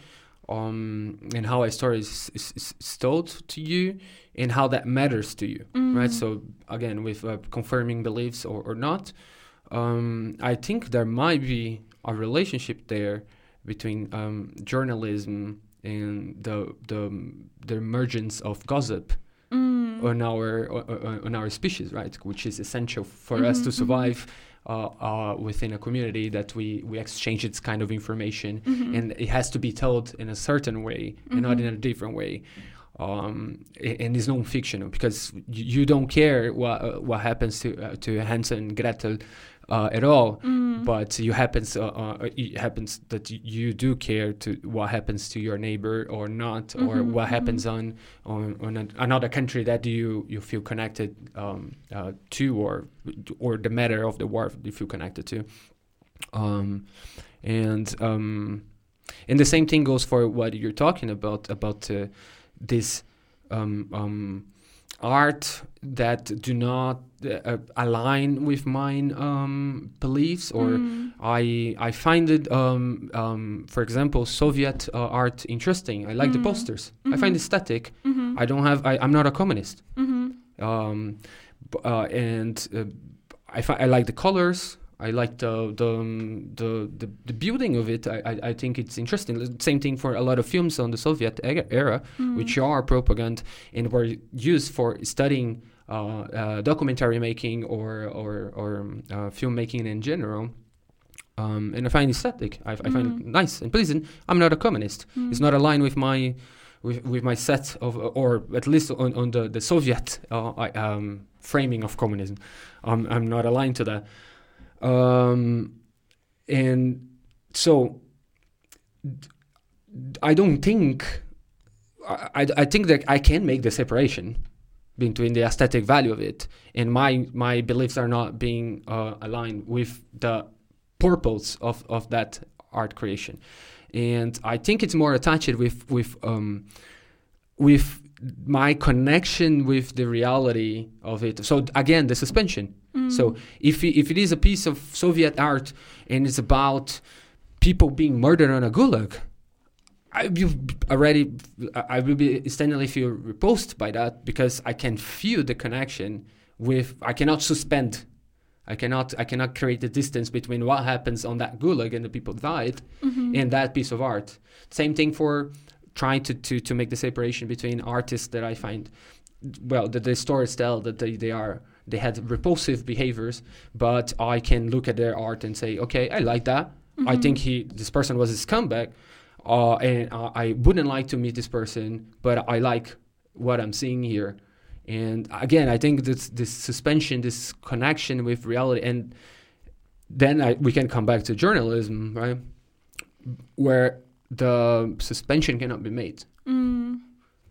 um, and how a story is, is, is told to you, and how that matters to you, Mm. right? So again, with uh, confirming beliefs or, or not, um, I think there might be a relationship there between um, journalism and the the the emergence of gossip Mm. on our on, on our species, right? Which is essential for Mhm, us to mhm. survive uh, uh, within a community, that we we exchange its kind of information, Mhm. and it has to be told in a certain way and not Mhm. in a different way. Um, a- and it's non-fiction because you, you don't care what uh, what happens to uh, to Hansel and Gretel uh, at all. Mm. But you happens uh, uh, it happens that you, you do care to what happens to your neighbor or not, or Mm-hmm, what mm-hmm. happens on on, on a, another country that you you feel connected um, uh, to, or or the matter of the war you feel connected to. Um, and um, and the same thing goes for what you're talking about about uh, this um, um, art that do not uh, align with my um, beliefs, or Mm. I I find it, um, um, for example, Soviet uh, art interesting. I like the Mm. posters. I Mhm. find it aesthetic. Mhm. I don't have. I, I'm not a communist. Mhm. Um, b- uh, and uh, I fi- I like the colors. I like the the um, the, the, the building of it. I, I I think it's interesting. The same thing for a lot of films on the Soviet e- era, Mm. which are propaganda and were used for studying uh, uh, documentary making or or or um, uh, filmmaking in general. Um, and I find it aesthetic. I, I find it Mm. nice and pleasant. I'm not a communist. Mm. It's not aligned with my with, with my set of, or at least on, on the the Soviet uh, I- um, framing of communism. Um, I'm not aligned to that. Um, and so d- I don't think I, I think that I can make the separation between the aesthetic value of it, and my my beliefs are not being uh, aligned with the purpose of, of that art creation. And I think it's more attached with with um, with my connection with the reality of it. So again, the suspension. Mm. So if it, if it is a piece of Soviet art and it's about people being murdered on a gulag, I will already I will be instantly feel repulsed by that, because I can feel the connection with. I cannot suspend. I cannot I cannot create the distance between what happens on that gulag and the people died Mhm. and that piece of art. Same thing for trying to, to, to make the separation between artists that I find, well, that the stories tell that they, they are they had repulsive behaviors, but I can look at their art and say, okay, I like that. I Mhm. think he this person was a scumbag, uh, and uh, I wouldn't like to meet this person, but I like what I'm seeing here. And again, I think this this suspension, this connection with reality, and then I, we can come back to journalism, right, where the suspension cannot be made. Mm.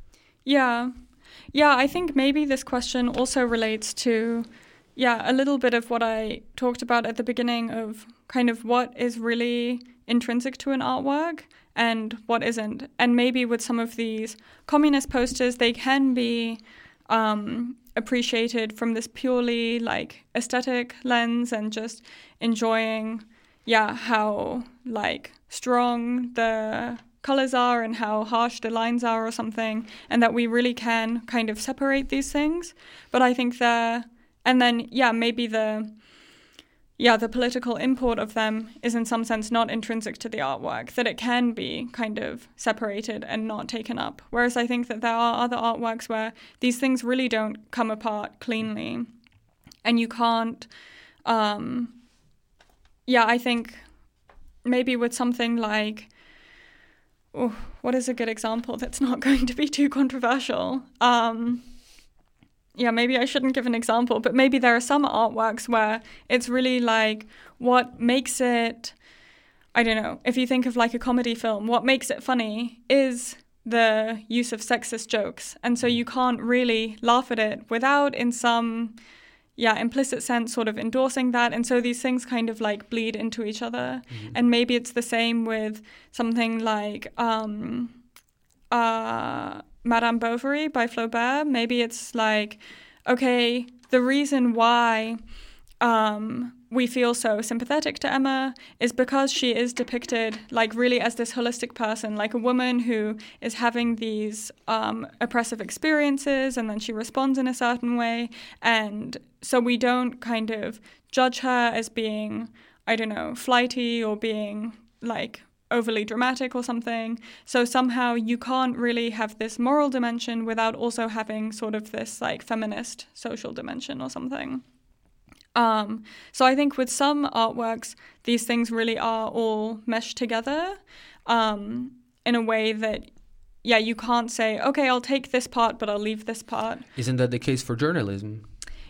Yeah. Yeah, I think maybe this question also relates to, yeah, a little bit of what I talked about at the beginning of kind of what is really intrinsic to an artwork and what isn't. And maybe with some of these communist posters, they can be um, appreciated from this purely like aesthetic lens and just enjoying, yeah, how like strong the colors are and how harsh the lines are or something, and that we really can kind of separate these things. But I think the, and then, yeah, maybe the, yeah, the political import of them is in some sense not intrinsic to the artwork, that it can be kind of separated and not taken up. Whereas I think that there are other artworks where these things really don't come apart cleanly, and you can't, um, yeah, I think maybe with something like, oh, what is a good example that's not going to be too controversial? Um, yeah, maybe I shouldn't give an example, but maybe there are some artworks where it's really like what makes it, I don't know, if you think of like a comedy film, what makes it funny is the use of sexist jokes. And so you can't really laugh at it without in some, yeah, implicit sense sort of endorsing that. And so these things kind of like bleed into each other. Mm-hmm. And maybe it's the same with something like um, uh, Madame Bovary by Flaubert. Maybe it's like, okay, the reason why um, we feel so sympathetic to Emma is because she is depicted like really as this holistic person, like a woman who is having these um, oppressive experiences, and then she responds in a certain way. And so we don't kind of judge her as being, I don't know, flighty or being like overly dramatic or something. So somehow you can't really have this moral dimension without also having sort of this like feminist social dimension or something. Um, so I think with some artworks, these things really are all meshed together um, in a way that, yeah, you can't say, okay, I'll take this part, but I'll leave this part. Isn't that the case for journalism?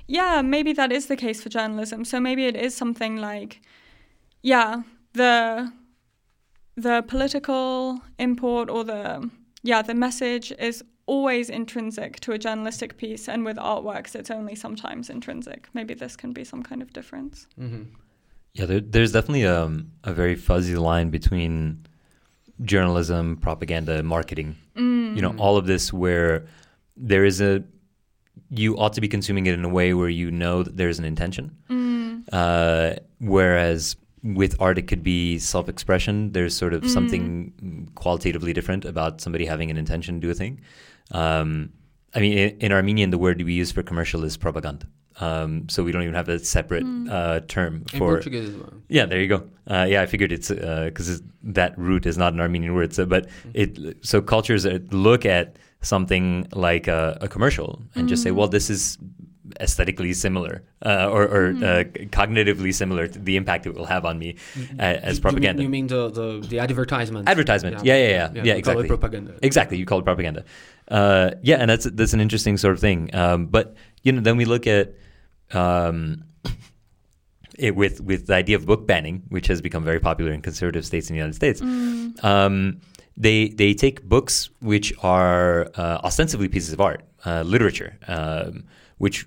yeah, maybe that is the case for journalism. So maybe it is something like, yeah, the the political import or the yeah the message is always intrinsic to a journalistic piece, and with artworks, it's only sometimes intrinsic. Maybe this can be some kind of difference. Mm-hmm. Yeah, there, there's definitely um, a very fuzzy line between journalism, propaganda, marketing. Mm. You know, all of this where there is a, you ought to be consuming it in a way where you know that there's an intention. Mm. Uh, whereas with art, it could be self-expression. There's sort of Mm. something qualitatively different about somebody having an intention to do a thing. Um, I mean, in, in Armenian, the word we use for commercial is propaganda. Um, so we don't even have a separate Mm. uh, term In for. Portuguese as well. Yeah, there you go. Uh, yeah, I figured it's because uh, that root is not an Armenian word. So, but it so cultures that look at something like a, a commercial and just say, well, this is aesthetically similar uh, or, or Mm. uh, cognitively similar to the impact it will have on me uh, as You- propaganda. You mean, you mean the, the, the advertisement? Advertisement. Yeah, yeah, yeah. Yeah, we call exactly. it propaganda. Exactly, you call it propaganda. Uh, yeah, and that's that's an interesting sort of thing. Um, but you know, then we look at um, it with with the idea of book banning, which has become very popular in conservative states in the United States. Mm. Um, they they take books which are uh, ostensibly pieces of art, uh, literature, um, which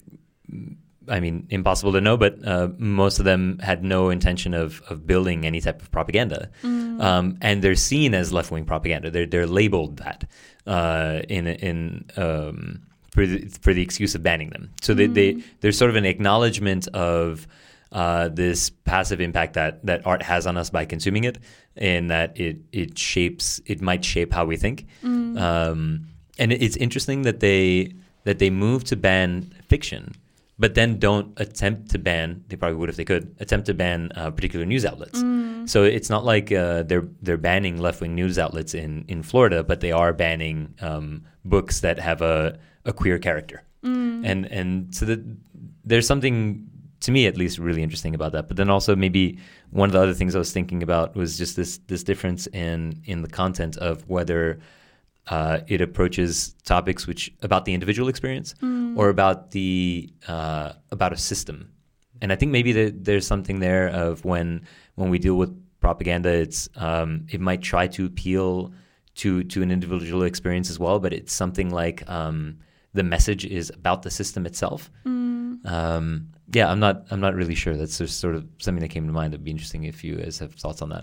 I mean, impossible to know, but uh, most of them had no intention of of building any type of propaganda, Mm. um, and they're seen as left wing propaganda. They're they're labeled that uh, in in um, for the, for the excuse of banning them. So they, Mm. they there's sort of an acknowledgement of uh, this passive impact that that art has on us by consuming it, and that it it shapes it might shape how we think. Mm. Um, and it's interesting that they that they move to ban fiction, but then don't attempt to ban. They probably would if they could attempt to ban uh, particular news outlets. Mm. So it's not like uh, they're they're banning left wing news outlets in, in Florida, but they are banning um, books that have a, a queer character. Mm. And and so that there's something, to me at least, really interesting about that. But then also maybe one of the other things I was thinking about was just this this difference in in the content of whether uh, it approaches topics which about the individual experience Mm. or about the uh, about a system. And I think maybe there, there's something there of when when we deal with propaganda, it's um, it might try to appeal to to an individual experience as well, but it's something like um, the message is about the system itself. Mm. Um, yeah, I'm not I'm not really sure. That's just sort of something that came to mind. It'd be interesting if you guys have thoughts on that.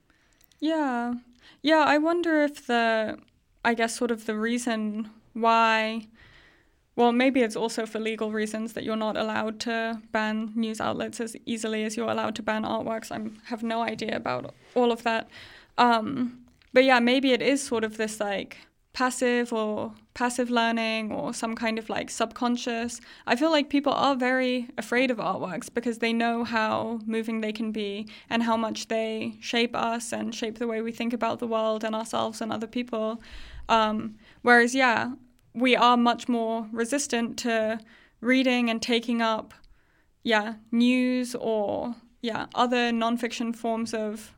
Yeah. Yeah, I wonder if the, I guess, sort of the reason why, well, maybe it's also for legal reasons that you're not allowed to ban news outlets as easily as you're allowed to ban artworks. I have no idea about all of that. Um, but yeah, maybe it is sort of this like passive or passive learning or some kind of like subconscious. I feel like people are very afraid of artworks because they know how moving they can be and how much they shape us and shape the way we think about the world and ourselves and other people. Um, whereas, yeah, we are much more resistant to reading and taking up, yeah, news or, yeah, other nonfiction forms of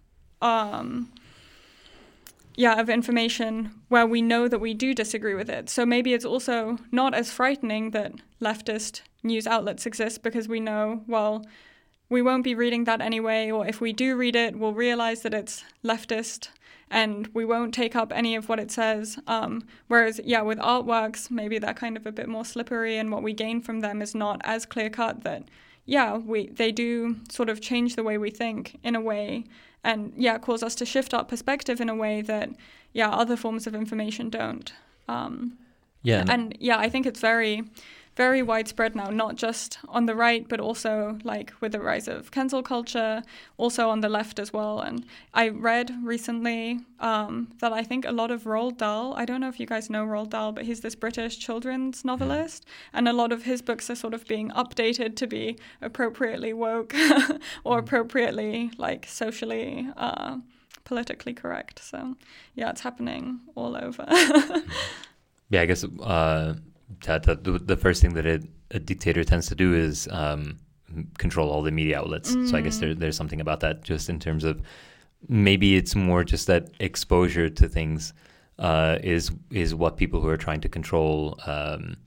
um yeah, of information where we know that we do disagree with it. So maybe it's also not as frightening that leftist news outlets exist because we know, well, we won't be reading that anyway, or if we do read it, we'll realize that it's leftist and we won't take up any of what it says. Um, whereas, yeah, with artworks, maybe they're kind of a bit more slippery and what we gain from them is not as clear-cut that, yeah, we they do sort of change the way we think in a way and, yeah, cause us to shift our perspective in a way that, yeah, other forms of information don't. Um, Yeah, and, and, yeah, I think it's very, very widespread now, not just on the right, but also, like, with the rise of cancel culture, also on the left as well. And I read recently um, that I think a lot of Roald Dahl, I don't know if you guys know Roald Dahl, but he's this British children's novelist, and a lot of his books are sort of being updated to be appropriately woke or appropriately, like, socially, uh, politically correct. So, yeah, it's happening all over. yeah, I guess uh, that, that the, the first thing that a, a dictator tends to do is um, control all the media outlets. Mm. So I guess there, there's something about that, just in terms of maybe it's more just that exposure to things uh, is is what people who are trying to control um,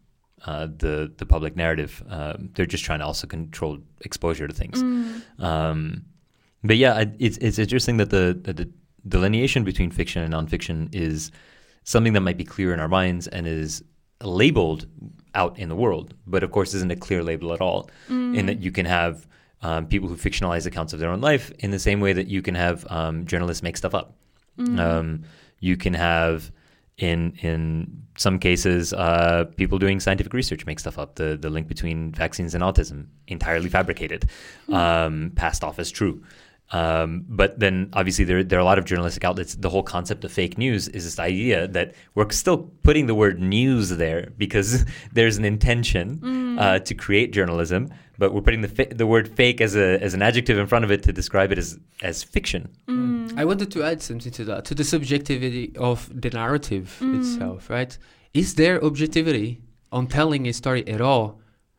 uh, the the public narrative. Um, they're just trying to also control exposure to things. Mm. Um, but yeah, I, it's it's interesting that the, the the delineation between fiction and nonfiction is something that might be clear in our minds and is labeled out in the world, but of course isn't a clear label at all. Mm. In that you can have um, people who fictionalize accounts of their own life in the same way that you can have um, journalists make stuff up. Mm. Um, you can have, in in some cases, uh, people doing scientific research make stuff up. The the link between vaccines and autism, entirely fabricated, Mm. um, passed off as true. Um, but then obviously there, there are a lot of journalistic outlets. The whole concept of fake news is this idea that we're still putting the word news there because there's an intention Mm. uh, to create journalism, but we're putting the fa- the word fake as a as an adjective in front of it to describe it as, as fiction. Mm. I wanted to add something to that, to the subjectivity of the narrative Mm. itself, right? Is there objectivity on telling a story at all?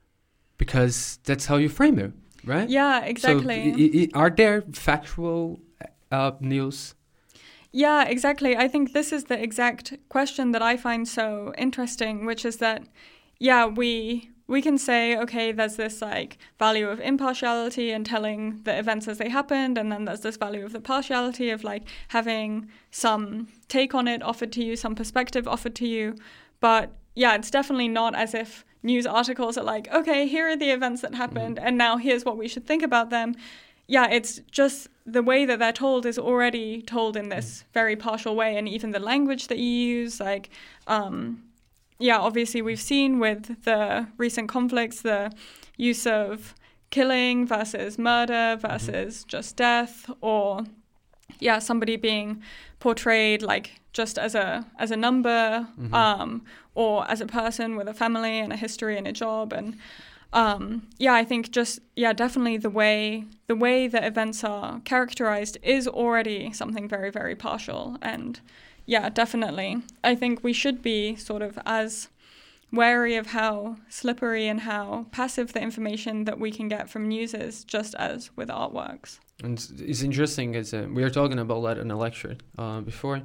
Because that's how you frame it, right? Yeah, exactly. So, i- i- are there factual uh, news? Yeah, exactly. I think this is the exact question that I find so interesting, which is that, yeah, we we can say, okay, there's this like value of impartiality and telling the events as they happened, and then there's this value of the partiality of like having some take on it offered to you, some perspective offered to you. But yeah, it's definitely not as if news articles are like, okay, here are the events that happened, Mm. and now here's what we should think about them. Yeah, it's just the way that they're told is already told in this very partial way, and even the language that you use, like, um, yeah, obviously we've seen with the recent conflicts the use of killing versus murder versus mm-hmm. just death, or yeah, somebody being portrayed like just as a as a number, mm-hmm. um, or as a person with a family and a history and a job, and um, yeah, I think just yeah, definitely the way the way that events are characterized is already something very very partial, and yeah, definitely, I think we should be sort of as wary of how slippery and how passive the information that we can get from news is, just as with artworks. And it's interesting, as uh, we were talking about that in a lecture uh, before,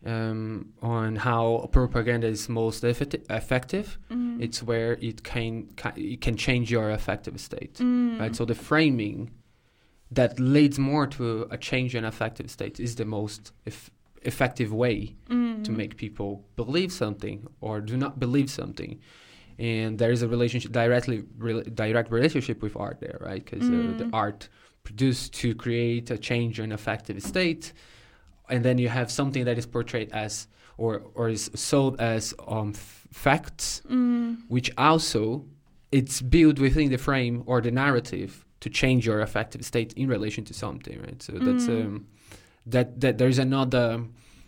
um, on how propaganda is most effecti- effective. Mm. It's where it can, can it can change your affective state, mm. right? So the framing that leads more to a change in affective state is the most eff- effective way mm. to make people believe something or do not believe something. And there is a relationship, directly re- direct relationship with art there, right? Because mm. uh, the art produced to create a change in affective state, and then you have something that is portrayed as or or is sold as um, f- facts, mm. which also it's built within the frame or the narrative to change your affective state in relation to something, right? So mm. that's um, that that there's another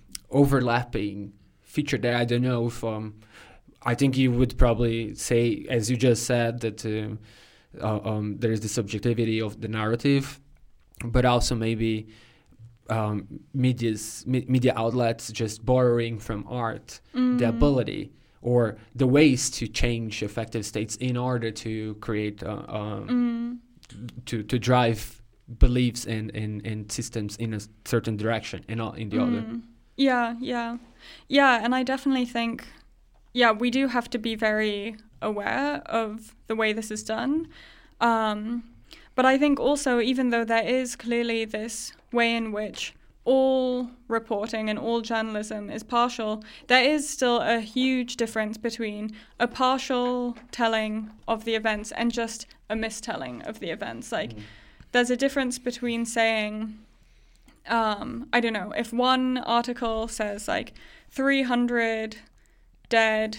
overlapping feature there. I don't know if um, I think you would probably say, as you just said, that uh, uh, um, there is the subjectivity of the narrative, but also maybe um, media's me- media outlets just borrowing from art mm. the ability or the ways to change affective states in order to create uh, um, mm. to to drive beliefs in, in, in systems in a certain direction and not in the mm. other. Yeah, yeah. Yeah, and I definitely think, yeah, we do have to be very aware of the way this is done. Um, but I think also, even though there is clearly this way in which all reporting and all journalism is partial, there is still a huge difference between a partial telling of the events and just a mistelling of the events. Like, mm. there's a difference between saying, um, I don't know, if one article says like three hundred dead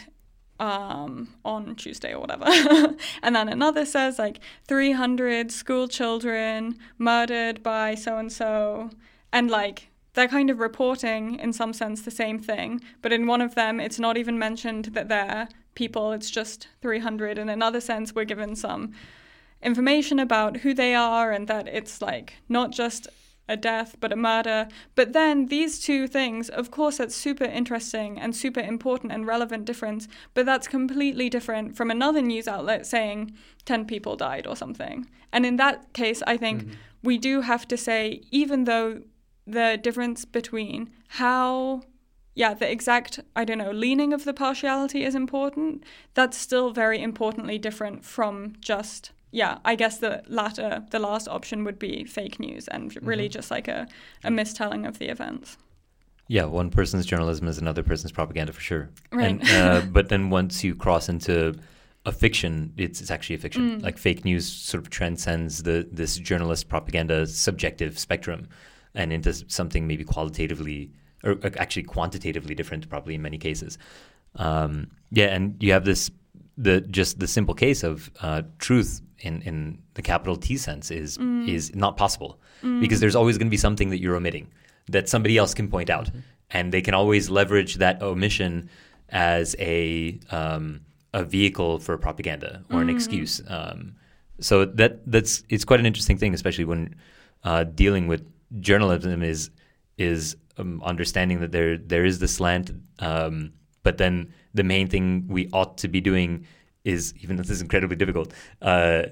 um, on Tuesday or whatever, and then another says like three hundred school children murdered by so-and-so, and like they're kind of reporting in some sense the same thing, but in one of them it's not even mentioned that they're people, it's just three hundred. In another sense, we're given some information about who they are and that it's like not just a death but a murder. But then these two things, of course, that's super interesting and super important and relevant difference, but that's completely different from another news outlet saying ten people died or something. And in that case, I think mm-hmm. we do have to say, even though the difference between how yeah, the exact, I don't know, leaning of the partiality is important, that's still very importantly different from just, yeah, I guess the latter, the last option would be fake news and really mm-hmm. just like a, a mistelling of the events. Yeah, one person's journalism is another person's propaganda for sure. Right. And, uh, but then once you cross into a fiction, it's, it's actually a fiction. Mm. Like fake news sort of transcends the this journalist propaganda subjective spectrum and into something maybe qualitatively or actually quantitatively different, probably in many cases. Um, yeah, and you have this the just the simple case of uh, truth in, in the capital T sense is mm. is not possible mm. because there's always going to be something that you're omitting that somebody else can point out, mm-hmm. and they can always leverage that omission as a um, a vehicle for propaganda or mm. an excuse. Um, so that that's it's quite an interesting thing, especially when uh, dealing with journalism is is um, understanding that there there is the slant, um, but then the main thing we ought to be doing is, even though this is incredibly difficult, uh,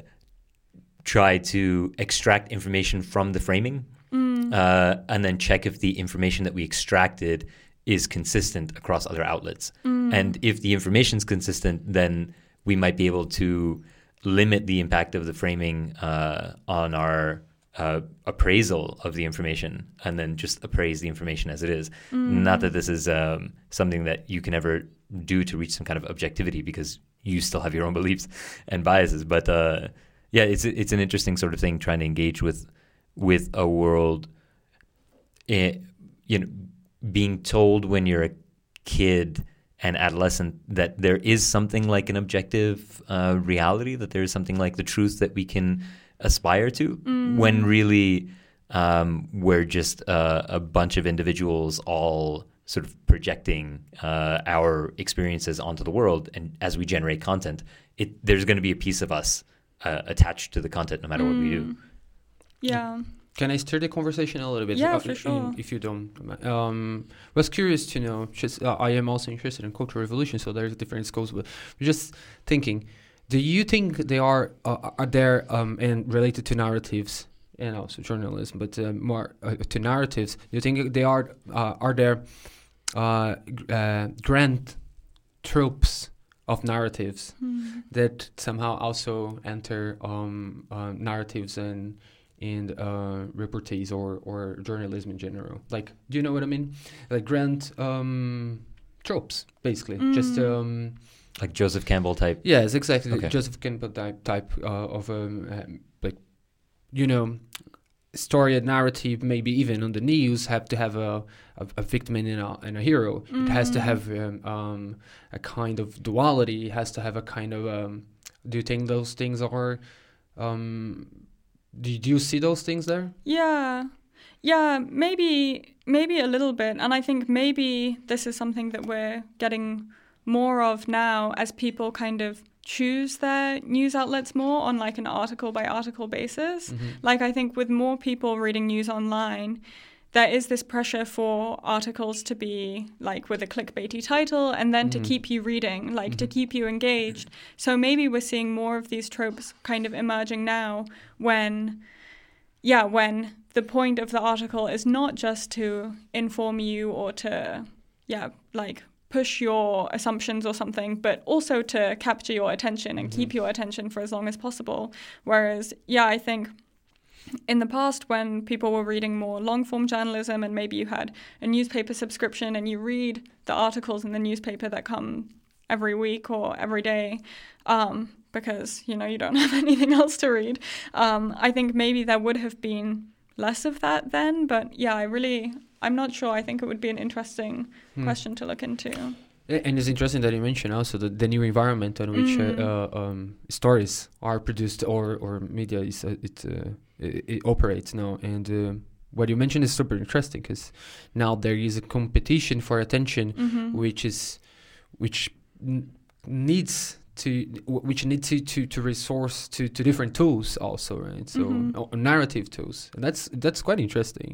try to extract information from the framing. Mm. Uh, and then check if the information that we extracted is consistent across other outlets. Mm. And if the information is consistent, then we might be able to limit the impact of the framing uh, on our uh, appraisal of the information, and then just appraise the information as it is. Mm. Not that this is um, something that you can ever do to reach some kind of objectivity, because you still have your own beliefs and biases. But uh, yeah, it's it's an interesting sort of thing, trying to engage with with a world, eh, you know, being told when you're a kid and adolescent that there is something like an objective uh, reality, that there is something like the truth that we can aspire to, mm. when really um, we're just uh, a bunch of individuals all sort of projecting uh, our experiences onto the world. And as we generate content, it there's going to be a piece of us uh, attached to the content no matter mm. what we do. Yeah. Can I stir the conversation a little bit? Yeah, uh, for sure. If you don't. Um, was curious to know, just, uh, I am also interested in Cultural Revolution, so there's different scopes, but just thinking, do you think they are, uh, are there, um, and related to narratives and also journalism, but uh, more uh, to narratives, do you think they are, uh, are there uh, uh, grand tropes of narratives mm. that somehow also enter um, uh, narratives and in uh, reportees or, or journalism in general? Like, do you know what I mean? Like grand um, tropes, basically. Mm. Just um, like Joseph Campbell type. Yes, exactly. Okay. Joseph Campbell type type uh, of um, um, like, you know, story and narrative. Maybe even on the news have to have a a, a victim and a and a hero. Mm. It has to have um, um, a kind of duality. It has to have a kind of. Um, do you think those things are? Um, Did you see those things there? Yeah. Yeah, maybe maybe a little bit. And I think maybe this is something that we're getting more of now as people kind of choose their news outlets more on like an article by article basis. Mm-hmm. Like I think with more people reading news online, there is this pressure for articles to be like with a clickbaity title and then mm-hmm. to keep you reading, like mm-hmm. to keep you engaged. So maybe we're seeing more of these tropes kind of emerging now when, yeah, when the point of the article is not just to inform you or to, yeah, like push your assumptions or something, but also to capture your attention and mm-hmm. keep your attention for as long as possible. Whereas, yeah, I think in the past, when people were reading more long-form journalism and maybe you had a newspaper subscription and you read the articles in the newspaper that come every week or every day um, because, you know, you don't have anything else to read, um, I think maybe there would have been less of that then. But yeah, I really, I'm not sure. I think it would be an interesting hmm. question to look into. And it's interesting that you mentioned also the, the new environment on which mm. uh, uh, um, stories are produced or, or media is uh, it, uh, it, it operates now. And uh, what you mentioned is super interesting because now there is a competition for attention, mm-hmm. which is which n- needs to which needs to, to, to resource to, to different tools also, right? So mm-hmm. uh, narrative tools, and that's that's quite interesting.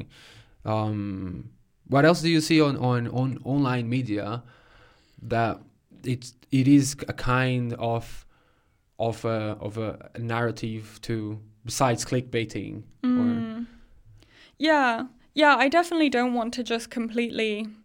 Um, what else do you see on, on, on online media? That it it is a kind of of a of a narrative to besides clickbaiting. Mm. Or yeah, yeah. I definitely don't want to just completely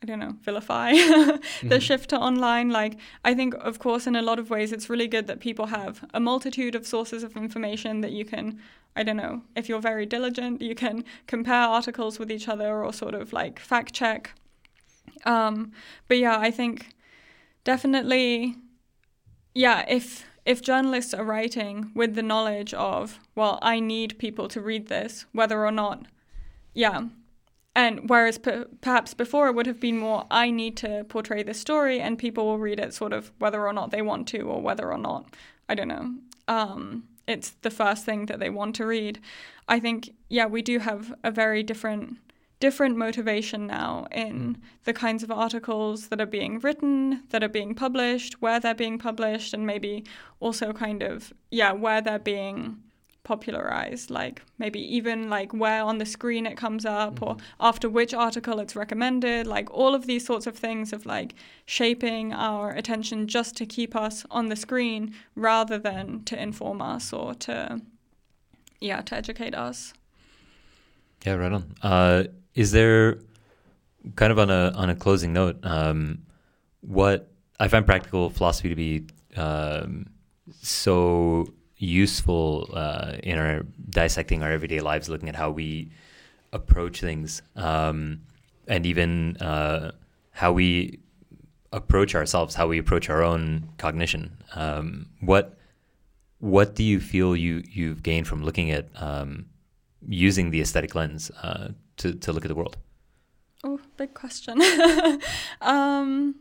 I don't know, vilify the Mhm. shift to online. Like, I think, of course, in a lot of ways, it's really good that people have a multitude of sources of information that you can, I don't know, if you're very diligent, you can compare articles with each other or sort of like fact check. Um, but yeah, I think definitely, yeah, if if journalists are writing with the knowledge of, well, I need people to read this, whether or not, yeah. And whereas per- perhaps before it would have been more, I need to portray this story and people will read it sort of whether or not they want to or whether or not, I don't know, um, it's the first thing that they want to read. I think, yeah, we do have a very different different motivation now in the kinds of articles that are being written, that are being published, where they're being published, and maybe also kind of, yeah, where they're being popularized, like maybe even like where on the screen it comes up mm-hmm. or after which article it's recommended, like all of these sorts of things of like shaping our attention just to keep us on the screen rather than to inform us or to, yeah, to educate us. Yeah, right on. Uh, is there, kind of on a on a closing note, um, what I find practical philosophy to be um, so useful uh, in our dissecting our everyday lives, looking at how we approach things, um, and even uh, how we approach ourselves, how we approach our own cognition. Um, what what do you feel you you've gained from looking at um, using the aesthetic lens uh, to to look at the world? Oh, big question. um,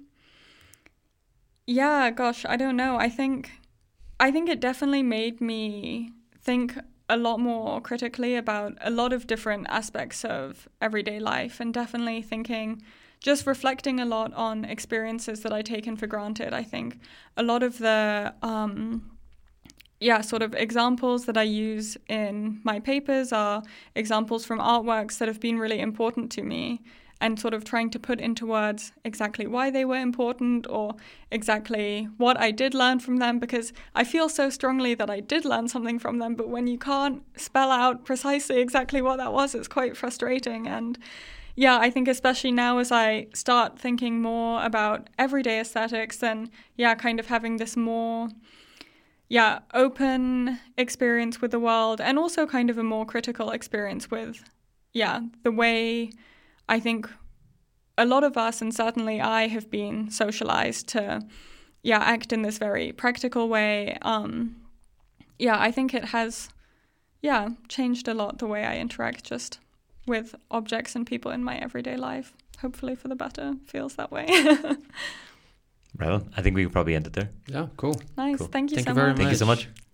yeah, gosh, I don't know. I think. I think it definitely made me think a lot more critically about a lot of different aspects of everyday life, and definitely thinking, just reflecting a lot on experiences that I taken for granted. I think a lot of the, um, yeah, sort of examples that I use in my papers are examples from artworks that have been really important to me, and sort of trying to put into words exactly why they were important or exactly what I did learn from them, because I feel so strongly that I did learn something from them, but when you can't spell out precisely exactly what that was, it's quite frustrating. And yeah, I think especially now as I start thinking more about everyday aesthetics, then yeah, kind of having this more, yeah, open experience with the world, and also kind of a more critical experience with, yeah, the way I think a lot of us, and certainly I, have been socialized to, yeah, act in this very practical way. Um, yeah, I think it has, yeah, changed a lot the way I interact just with objects and people in my everyday life. Hopefully for the better. Feels that way. Right on. I think we could probably end it there. Yeah, cool. Nice. Cool. Thank you Thank so you very much. Thank you so much.